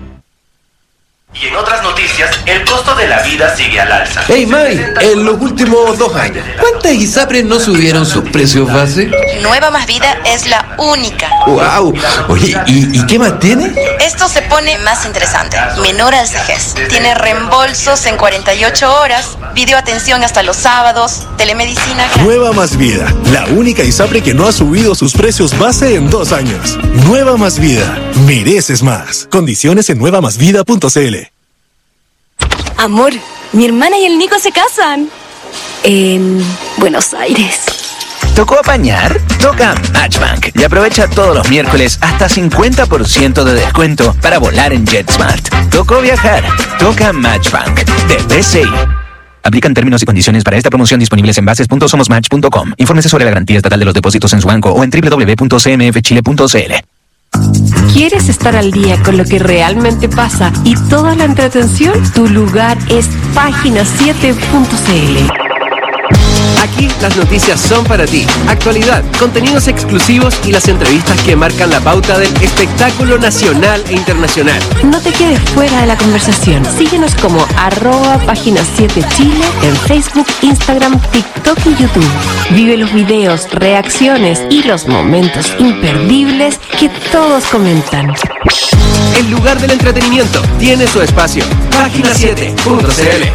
Y en otras noticias, el costo de la vida sigue al alza. Hey May, en los últimos 2 años, ¿cuántas ISAPRES no subieron sus precios base? Nueva Más Vida es la única. ¡Wow! Oye, ¿y qué más tiene? Esto se pone más interesante. Menor al CEGES. Tiene reembolsos en 48 horas, videoatención hasta los sábados, telemedicina. Nueva Más Vida, la única ISAPRE que no ha subido sus precios base en 2 años. Nueva Más Vida, mereces más. Condiciones en nuevamasvida.cl. Amor, mi hermana y el Nico se casan. En Buenos Aires. ¿Tocó apañar? Toca Matchbank y aprovecha todos los miércoles hasta 50% de descuento para volar en JetSmart. ¿Tocó viajar? Toca Matchbank de BCI. Aplican términos y condiciones para esta promoción disponibles en bases.somosmatch.com. Infórmese sobre la garantía estatal de los depósitos en su banco o en www.cmfchile.cl. ¿Quieres estar al día con lo que realmente pasa y toda la entretención? Tu lugar es página7.cl. Aquí las noticias son para ti. Actualidad, contenidos exclusivos y las entrevistas que marcan la pauta del espectáculo nacional e internacional. No te quedes fuera de la conversación. Síguenos como @página7chile en Facebook, Instagram, TikTok y YouTube. Vive los videos, reacciones y los momentos imperdibles que todos comentan. El lugar del entretenimiento tiene su espacio. Página7.cl.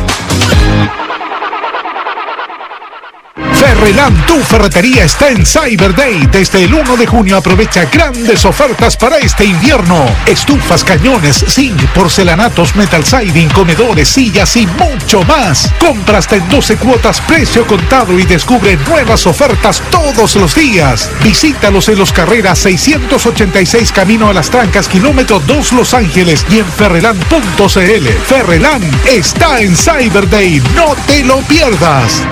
Ferreland, tu ferretería, está en Cyber Day. Desde el 1 de junio aprovecha grandes ofertas para este invierno. Estufas, cañones, zinc, porcelanatos, metal siding, comedores, sillas y mucho más. Compra hasta en 12 cuotas, precio contado, y descubre nuevas ofertas todos los días. Visítalos en Los Carreras 686 Camino a las Trancas, kilómetro 2 Los Ángeles, y en ferreland.cl. Ferreland está en Cyber Day. No te lo pierdas.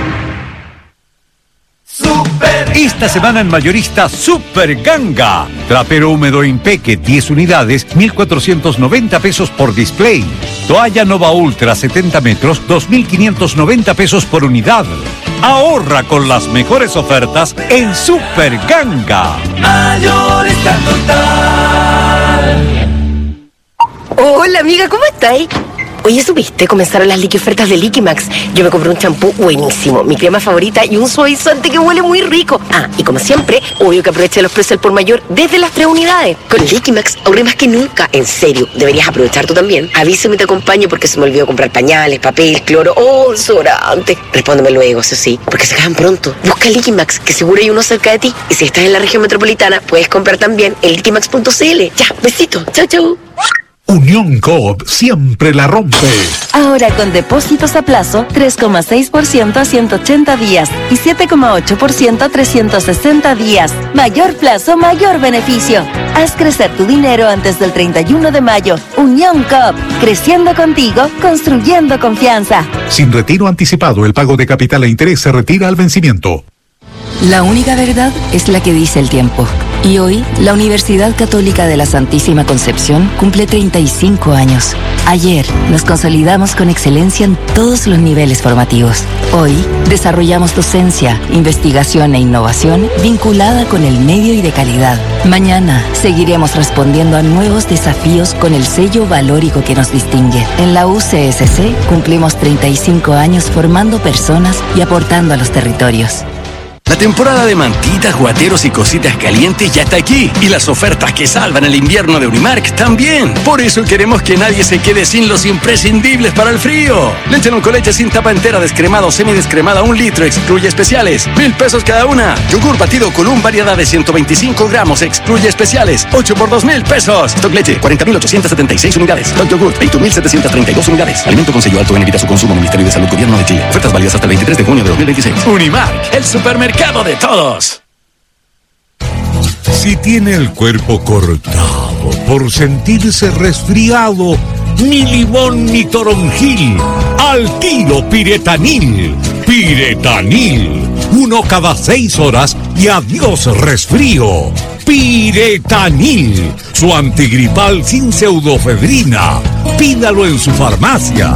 Esta semana en Mayorista Super Ganga. Trapero húmedo Impeque 10 unidades, 1,490 pesos por display. Toalla Nova Ultra 70 metros, 2,590 pesos por unidad. Ahorra con las mejores ofertas en Super Ganga. Mayorista total. Hola amiga, ¿cómo estáis? Oye, ¿supiste? Comenzaron las ofertas de Liquimax. Yo me compré un champú buenísimo, mi crema favorita y un suavizante que huele muy rico. Ah, y como siempre, obvio que aproveché los precios al por mayor desde las 3 unidades. Con Liquimax ahorré más que nunca. En serio, deberías aprovechar tú también. Avísame y te acompaño porque se me olvidó comprar pañales, papel, cloro o desodorante. Respóndeme luego, eso sí, porque se acaban pronto. Busca Liquimax, que seguro hay uno cerca de ti. Y si estás en la región metropolitana, puedes comprar también en liquimax.cl. Ya, besito. Chau, chau. Unión Coop siempre la rompe. Ahora con depósitos a plazo 3,6% a 180 días y 7,8% a 360 días. Mayor plazo, mayor beneficio. Haz crecer tu dinero antes del 31 de mayo. Unión Coop, creciendo contigo, construyendo confianza. Sin retiro anticipado, el pago de capital e interés se retira al vencimiento. La única verdad es la que dice el tiempo. Y hoy, la Universidad Católica de la Santísima Concepción cumple 35 años. Ayer, nos consolidamos con excelencia en todos los niveles formativos. Hoy, desarrollamos docencia, investigación e innovación vinculada con el medio y de calidad. Mañana, seguiremos respondiendo a nuevos desafíos con el sello valórico que nos distingue. En la UCSC, cumplimos 35 años formando personas y aportando a los territorios. La temporada de mantitas, guateros y cositas calientes ya está aquí. Y las ofertas que salvan el invierno de Unimark también. Por eso queremos que nadie se quede sin los imprescindibles para el frío. Leche con leche sin tapa entera, descremada o semidescremada, 1 litro, excluye especiales. 1,000 pesos cada una. Yogur batido Column, variedad de 125 gramos, excluye especiales. 8 por 2,000 pesos. Stock leche, 40,876 unidades. Stock yogur, 21,732 unidades. Alimento con sello alto, evita su consumo. Ministerio de Salud, Gobierno de Chile. Ofertas válidas hasta el 23 de junio de 2026. Unimark, el supermercado de todos. Si tiene el cuerpo cortado por sentirse resfriado, ni limón ni toronjil, al tiro Piretanil. Piretanil, uno cada 6 horas y adiós resfrío. Piretanil, su antigripal sin pseudofedrina. Pídalo en su farmacia.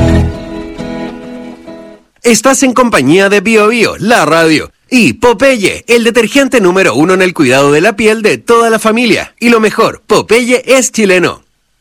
Estás en compañía de Bio Bio, la radio. Y Popeye, el detergente número 1 en el cuidado de la piel de toda la familia. Y lo mejor, Popeye es chileno.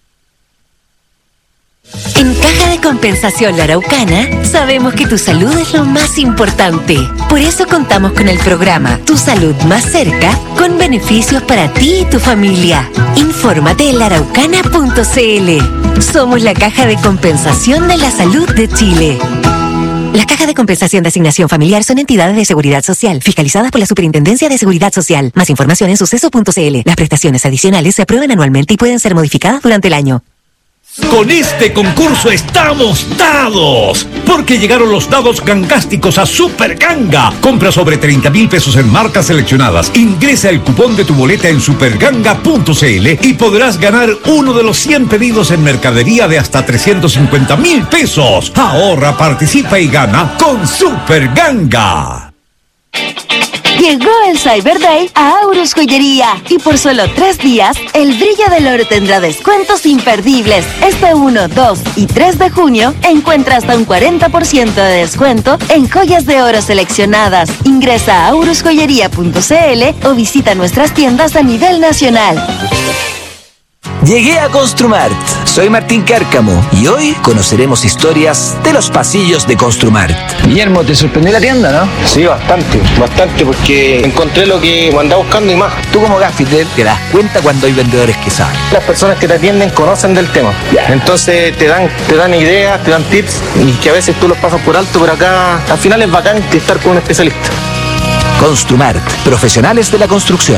En Caja de Compensación La Araucana, sabemos que tu salud es lo más importante. Por eso contamos con el programa Tu Salud Más Cerca, con beneficios para ti y tu familia. Infórmate en laaraucana.cl. Somos la Caja de Compensación de la Salud de Chile. Las cajas de compensación de asignación familiar son entidades de seguridad social, fiscalizadas por la Superintendencia de Seguridad Social. Más información en suceso.cl. Las prestaciones adicionales se aprueban anualmente y pueden ser modificadas durante el año. Con este concurso estamos dados, porque llegaron los dados gangásticos a Super Ganga. Compra sobre 30,000 pesos en marcas seleccionadas. Ingresa el cupón de tu boleta en superganga.cl y podrás ganar uno de los 100 pedidos en mercadería de hasta 350,000 pesos. Ahorra, participa y gana con Super Ganga. Llegó el Cyber Day a Aurus Joyería y por solo 3 días, el brillo del oro tendrá descuentos imperdibles. Este 1, 2 y 3 de junio encuentra hasta un 40% de descuento en joyas de oro seleccionadas. Ingresa a aurusjoyería.cl o visita nuestras tiendas a nivel nacional. Llegué a Construmart. Soy Martín Cárcamo y hoy conoceremos historias de los pasillos de Construmart. Guillermo, ¿te sorprendió la tienda, no? Sí, bastante, porque encontré lo que andaba buscando y más. Tú como gaffiter te das cuenta cuando hay vendedores que saben. Las personas que te atienden conocen del tema. Entonces te dan ideas, te dan tips y que a veces tú los pasas por alto, pero acá al final es bacán estar con un especialista. Construmart, profesionales de la construcción.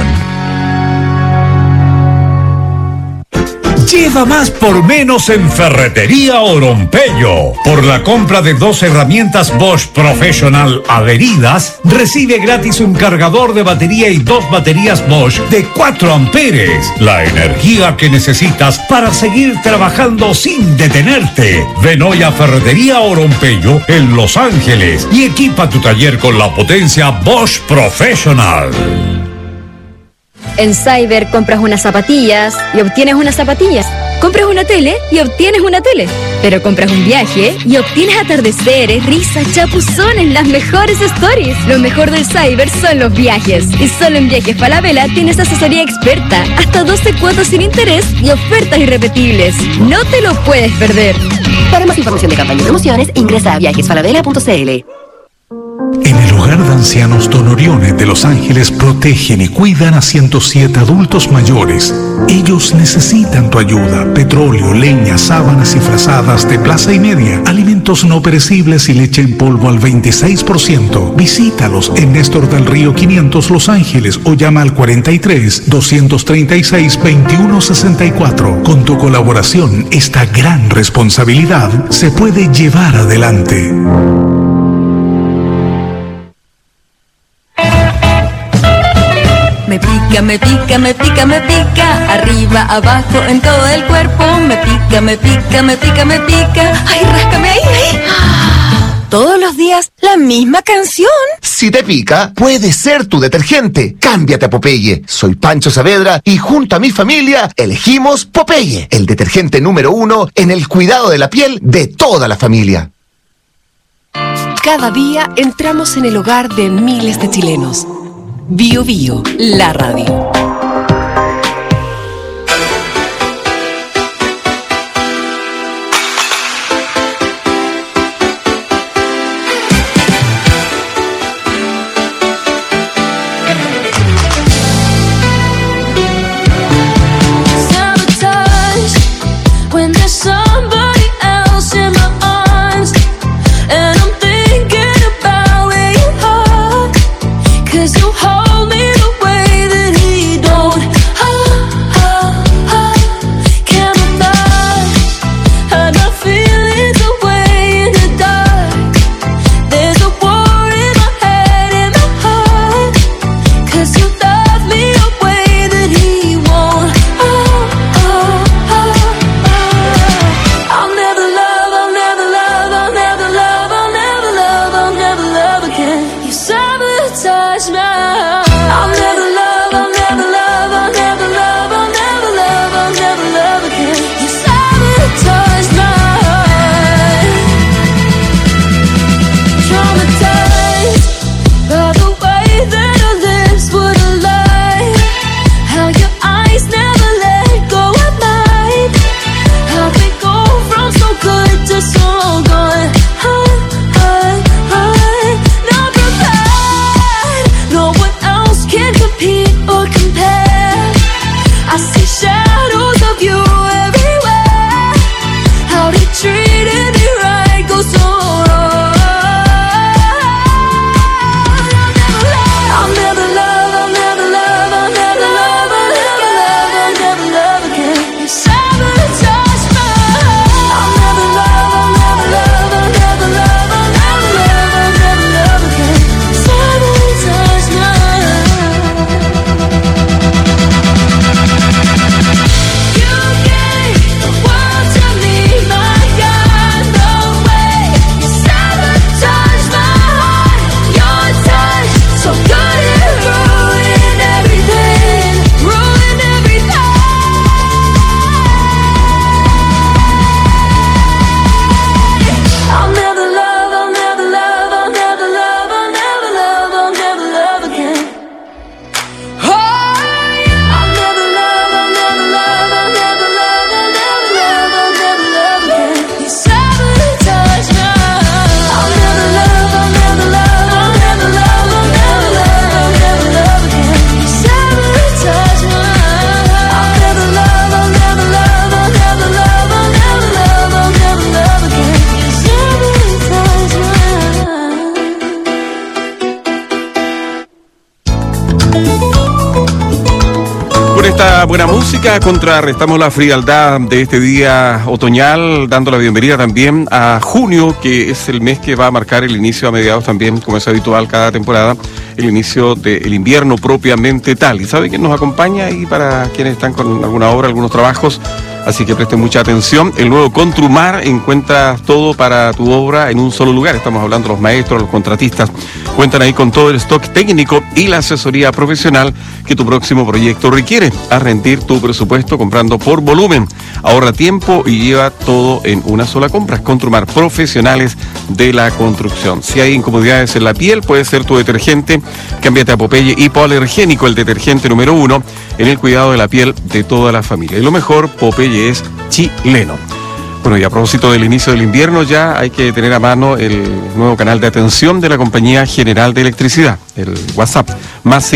Lleva más por menos en Ferretería Orompello. Por la compra de 2 herramientas Bosch Professional adheridas, recibe gratis un cargador de batería y 2 baterías Bosch de 4 amperes. La energía que necesitas para seguir trabajando sin detenerte. Ven hoy a Ferretería Orompello en Los Ángeles y equipa tu taller con la potencia Bosch Professional. En Cyber compras unas zapatillas y obtienes unas zapatillas. Compras una tele y obtienes una tele. Pero compras un viaje y obtienes atardeceres, risas, chapuzones, las mejores stories. Lo mejor del Cyber son los viajes. Y solo en Viajes Falabella tienes asesoría experta, hasta 12 cuotas sin interés y ofertas irrepetibles. No te lo puedes perder. Para más información de campaña y promociones, ingresa a viajesfalabella.cl. En el hogar de ancianos Don Orione de Los Ángeles protegen y cuidan a 107 adultos mayores. Ellos necesitan tu ayuda. Petróleo, leña, sábanas y frazadas de plaza y media, alimentos no perecibles y leche en polvo al 26%. Visítalos en Néstor del Río 500 Los Ángeles o llama al 43-236-2164. Con tu colaboración, esta gran responsabilidad se puede llevar adelante. Me pica, me pica, me pica, me pica, arriba, abajo, en todo el cuerpo. Me pica, me pica, me pica, me pica. Ay, ráscame ahí, ahí. Todos los días, la misma canción. Si te pica, puede ser tu detergente. Cámbiate a Popeye. Soy Pancho Saavedra y junto a mi familia elegimos Popeye, el detergente número 1 en el cuidado de la piel de toda la familia. Cada día entramos en el hogar de miles de chilenos. Bio Bio, la radio. Hold me the way that he esta buena música contrarrestamos la frialdad de este día otoñal, dando la bienvenida también a junio, que es el mes que va a marcar el inicio a mediados también, como es habitual cada temporada, el inicio del invierno propiamente tal. Y sabe que nos acompaña y para quienes están con alguna obra, algunos trabajos, así que presten mucha atención. El nuevo Contrumar, encuentras todo para tu obra en un solo lugar. Estamos hablando de los maestros, los contratistas. Cuentan ahí con todo el stock técnico y la asesoría profesional que tu próximo proyecto requiere. A rendir tu presupuesto comprando por volumen. Ahorra tiempo y lleva todo en una sola compra. Contrumar, profesionales de la construcción. Si hay incomodidades en la piel, puede ser tu detergente. Cámbiate a Popeye Hipoalergénico, el detergente número 1 en el cuidado de la piel de toda la familia. Y lo mejor, Popeye es chileno. Bueno, y a propósito del inicio del invierno, ya hay que tener a mano el nuevo canal de atención de la Compañía General de Electricidad, el WhatsApp, más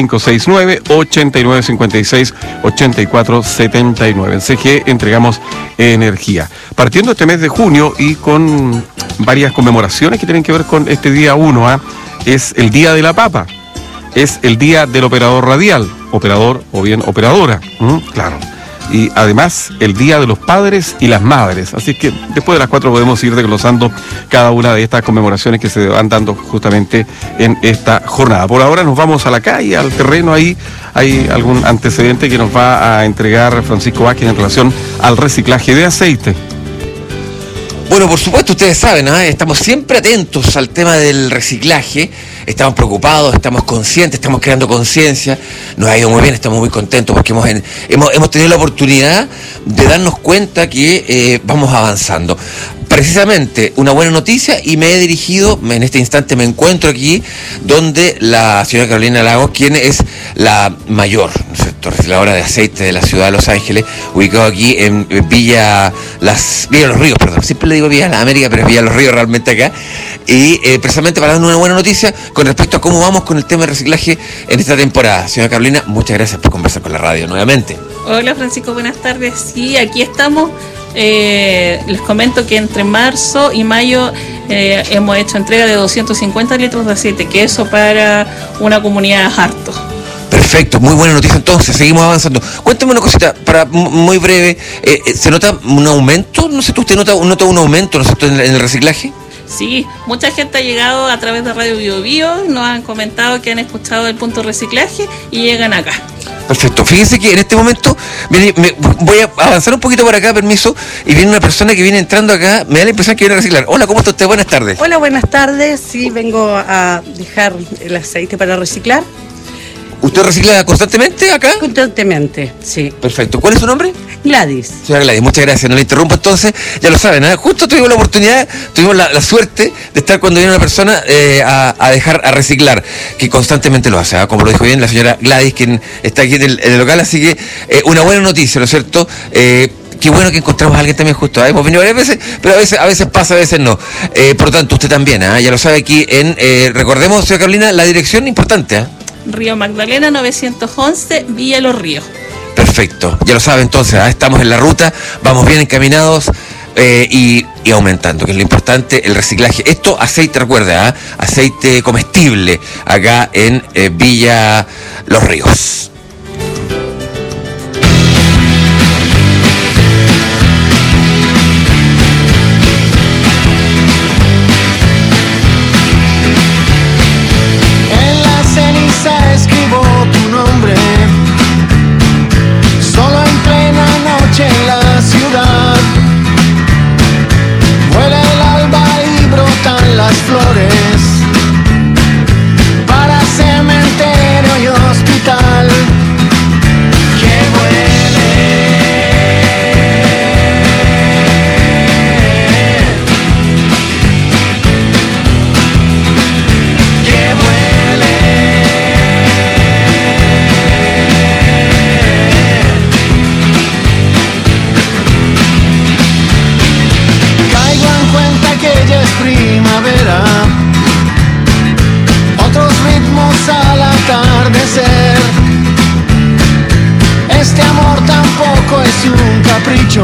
569-8956-8479. En CGE entregamos energía. Partiendo este mes de junio y con varias conmemoraciones que tienen que ver con este día 1, es el Día de la Papa, es el Día del Operador Radial, operador o bien operadora, claro. Y además el Día de los Padres y las Madres. Así que después de las 4 podemos ir desglosando cada una de estas conmemoraciones que se van dando justamente en esta jornada. Por ahora nos vamos a la calle, al terreno. Ahí hay algún antecedente que nos va a entregar Francisco Vázquez en relación al reciclaje de aceite. Bueno, por supuesto, ustedes saben, estamos siempre atentos al tema del reciclaje, estamos preocupados, estamos conscientes, estamos creando conciencia, nos ha ido muy bien, estamos muy contentos porque hemos tenido la oportunidad de darnos cuenta que vamos avanzando. Precisamente una buena noticia, y me he dirigido, en este instante me encuentro aquí, donde la señora Carolina Lagos, quien es la mayor, ¿no es cierto?, recicladora de aceite de la ciudad de Los Ángeles, ubicado aquí en Villa Los Ríos, perdón, siempre le digo Villa La América, pero es Villa Los Ríos realmente acá, y precisamente para darnos una buena noticia con respecto a cómo vamos con el tema de reciclaje en esta temporada. Señora Carolina, muchas gracias por conversar con la radio nuevamente. Hola Francisco, buenas tardes. Sí, aquí estamos. Les comento que entre marzo y mayo hemos hecho entrega de 250 litros de aceite, que eso para una comunidad es harto. Perfecto, muy buena noticia entonces, seguimos avanzando. Cuéntame una cosita, para muy breve, ¿se nota un aumento? No sé, ¿usted nota un aumento, ¿no es cierto?, en el reciclaje? Sí, mucha gente ha llegado a través de Radio Bio Bio, nos han comentado que han escuchado el punto de reciclaje y llegan acá. Perfecto, fíjense que en este momento voy a avanzar un poquito por acá, permiso, y viene una persona que viene entrando acá, me da la impresión que viene a reciclar. Hola, ¿cómo está usted? Buenas tardes. Hola, buenas tardes, sí, vengo a dejar el aceite para reciclar. ¿Usted recicla constantemente acá? Constantemente, sí. Perfecto, ¿cuál es su nombre? Gladys. Señora Gladys, muchas gracias, no le interrumpo entonces, ya lo saben, justo tuvimos la oportunidad, tuvimos la suerte de estar cuando viene una persona a reciclar, que constantemente lo hace, como lo dijo bien la señora Gladys, quien está aquí en el local, así que una buena noticia, ¿no es cierto? Qué bueno que encontramos a alguien también justo. Hemos venido varias veces, pero a veces pasa, a veces no. Por lo tanto, usted también, ya lo sabe aquí recordemos, señora Carolina, la dirección importante, Río Magdalena 911, Villa Los Ríos. Perfecto, ya lo sabe entonces, estamos en la ruta, vamos bien encaminados y aumentando, que es lo importante, el reciclaje. Esto, aceite, recuerda, aceite comestible acá en Villa Los Ríos. Escribo tu nombre, solo en plena noche en la ciudad. Vuela el alba y brotan las flores para cementerio y hospital. Que primavera, otros ritmos al atardecer. Este amor tampoco es un capricho,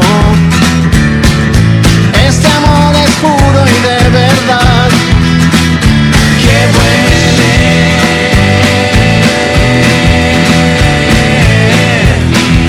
este amor es puro y de verdad. Que huele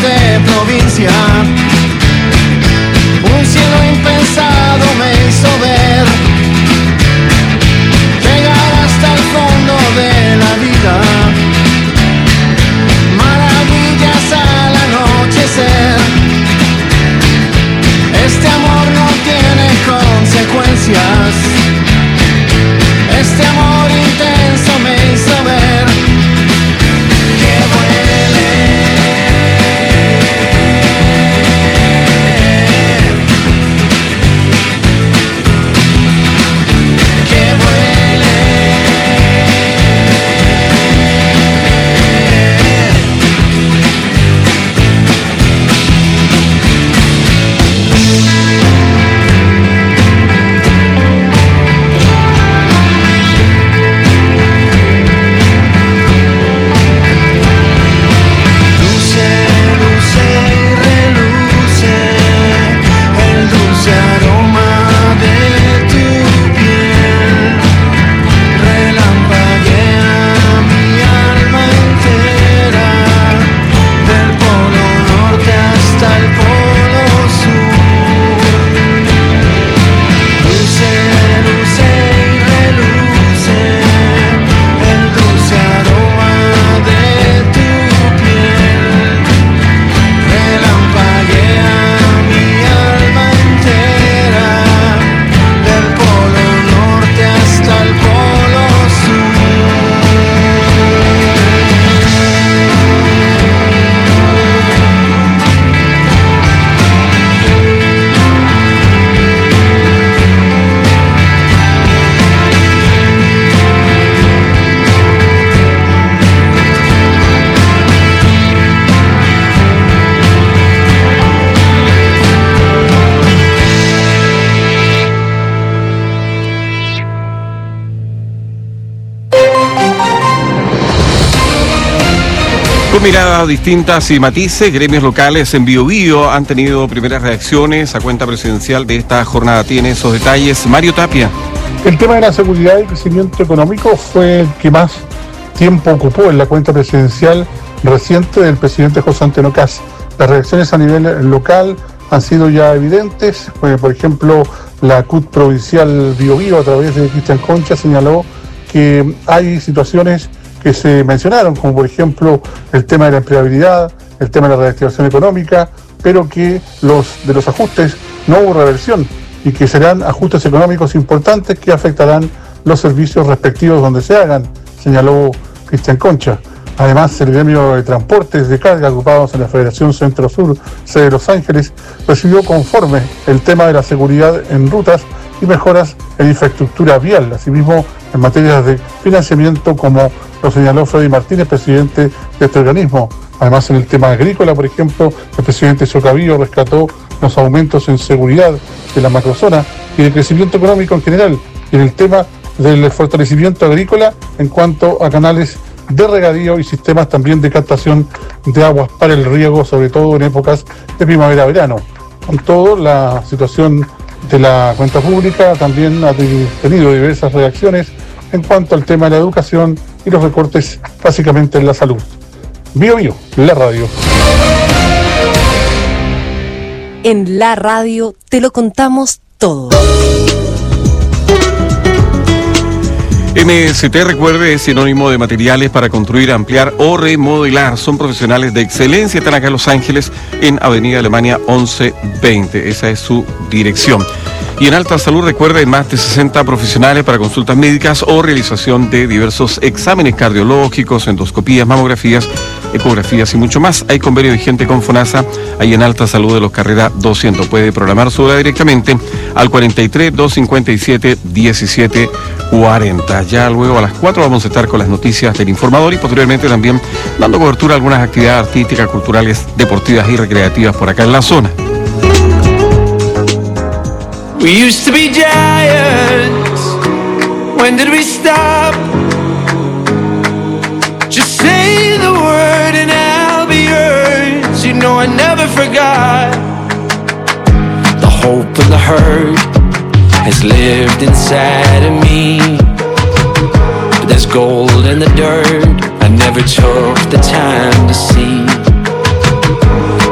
de provincia. Un cielo impensado me hizo ver, llegar hasta el fondo de la vida, maravillas al anochecer. Este amor no tiene consecuencias, este amor intenso me hizo ver que duele. Que duele. Con miradas distintas y matices, gremios locales en Biobío han tenido primeras reacciones a cuenta presidencial de esta jornada. Tiene esos detalles Mario Tapia. El tema de la seguridad y crecimiento económico fue el que más tiempo ocupó en la cuenta presidencial reciente del presidente José Antonio Kast. Las reacciones a nivel local han sido ya evidentes. Por ejemplo, la CUT provincial Biobío, a través de Cristian Concha, señaló que hay situaciones que se mencionaron, como por ejemplo el tema de la empleabilidad, el tema de la reactivación económica, pero que de los ajustes no hubo reversión y que serán ajustes económicos importantes que afectarán los servicios respectivos donde se hagan, señaló Cristian Concha. Además, el gremio de transportes de carga agrupados en la Federación Centro-Sur, sede de Los Ángeles, recibió conforme el tema de la seguridad en rutas y mejoras en infraestructura vial, asimismo en materias de financiamiento, como lo señaló Freddy Martínez, presidente de este organismo. Además, en el tema agrícola, por ejemplo, el presidente Socavío rescató los aumentos en seguridad de la macrozona y el crecimiento económico en general, y en el tema del fortalecimiento agrícola en cuanto a canales de regadío y sistemas también de captación de aguas para el riego, sobre todo en épocas de primavera-verano. Con todo, la situación de la cuenta pública también ha tenido diversas reacciones en cuanto al tema de la educación y los recortes básicamente en la salud. Biobío, la radio. En la radio te lo contamos todo. MST, recuerde, es sinónimo de materiales para construir, ampliar o remodelar. Son profesionales de excelencia. Están acá en Los Ángeles, en Avenida Alemania 1120. Esa es su dirección. Y en Alta Salud, recuerde, hay más de 60 profesionales para consultas médicas o realización de diversos exámenes cardiológicos, endoscopías, mamografías, ecografías y mucho más. Hay convenio vigente con FONASA, ahí en Alta Salud de Los Carrera 200. Puede programar su hora directamente al 43-257-1740. Ya luego a las 4 vamos a estar con las noticias del informador y posteriormente también dando cobertura a algunas actividades artísticas, culturales, deportivas y recreativas por acá en la zona. We used to be giants. When did we stop? Just say the word and I'll be yours. You know I never forgot. The hope and the hurt has lived inside of me. But there's gold in the dirt I never took the time to see.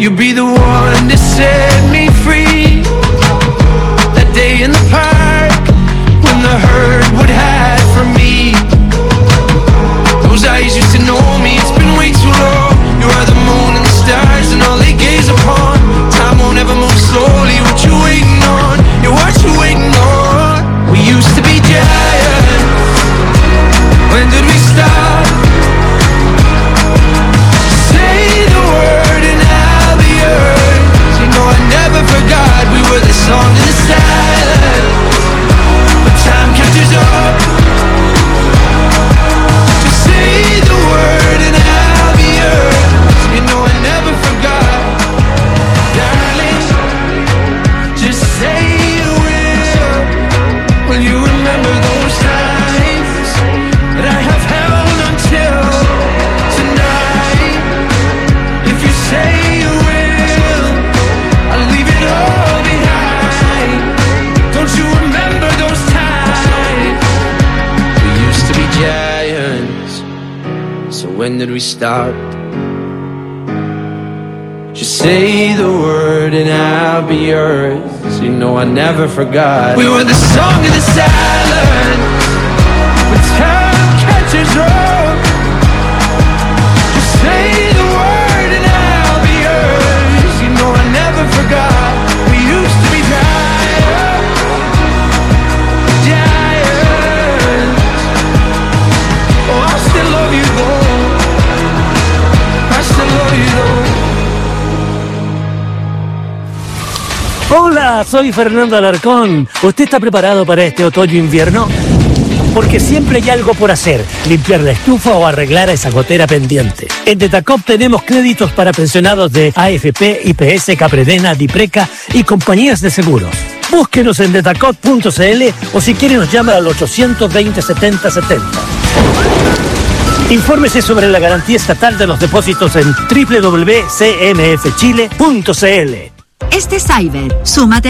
You'll be the one to set me free. That day in the park when the herd would hide from me. Those eyes used to know me, it's been way too long. You are the moon and the stars and all they gaze upon. Time won't ever move slowly, what you waiting on? Yeah, what you waiting on? We used to be giants. When did we stop? Say the word and I'll be yours. You know I never forgot we were the song in the silence. But time catches up. Just say the word and I'll be yours. You know I never forgot. Darling, just say you will. Will you remember those times that I have held until tonight? If you say you will, I'll leave it all behind. Don't you remember those times? We used to be giants, so when did we start? Just say the word and I'll be yours. You know I never forgot. We were the song of the silence. But time catches up. Just say the word and I'll be yours. You know I never forgot. We used to be giants. Giants. Oh, I still love you though. I still love you though. Hola, soy Fernando Alarcón. ¿Usted está preparado para este otoño-invierno? Porque siempre hay algo por hacer, limpiar la estufa o arreglar esa gotera pendiente. En Detacop tenemos créditos para pensionados de AFP, IPS, Capredena, Dipreca y compañías de seguros. Búsquenos en detacop.cl o si quiere nos llama al 820-7070. Infórmese sobre la garantía estatal de los depósitos en www.cmfchile.cl. Este Cyber, súmate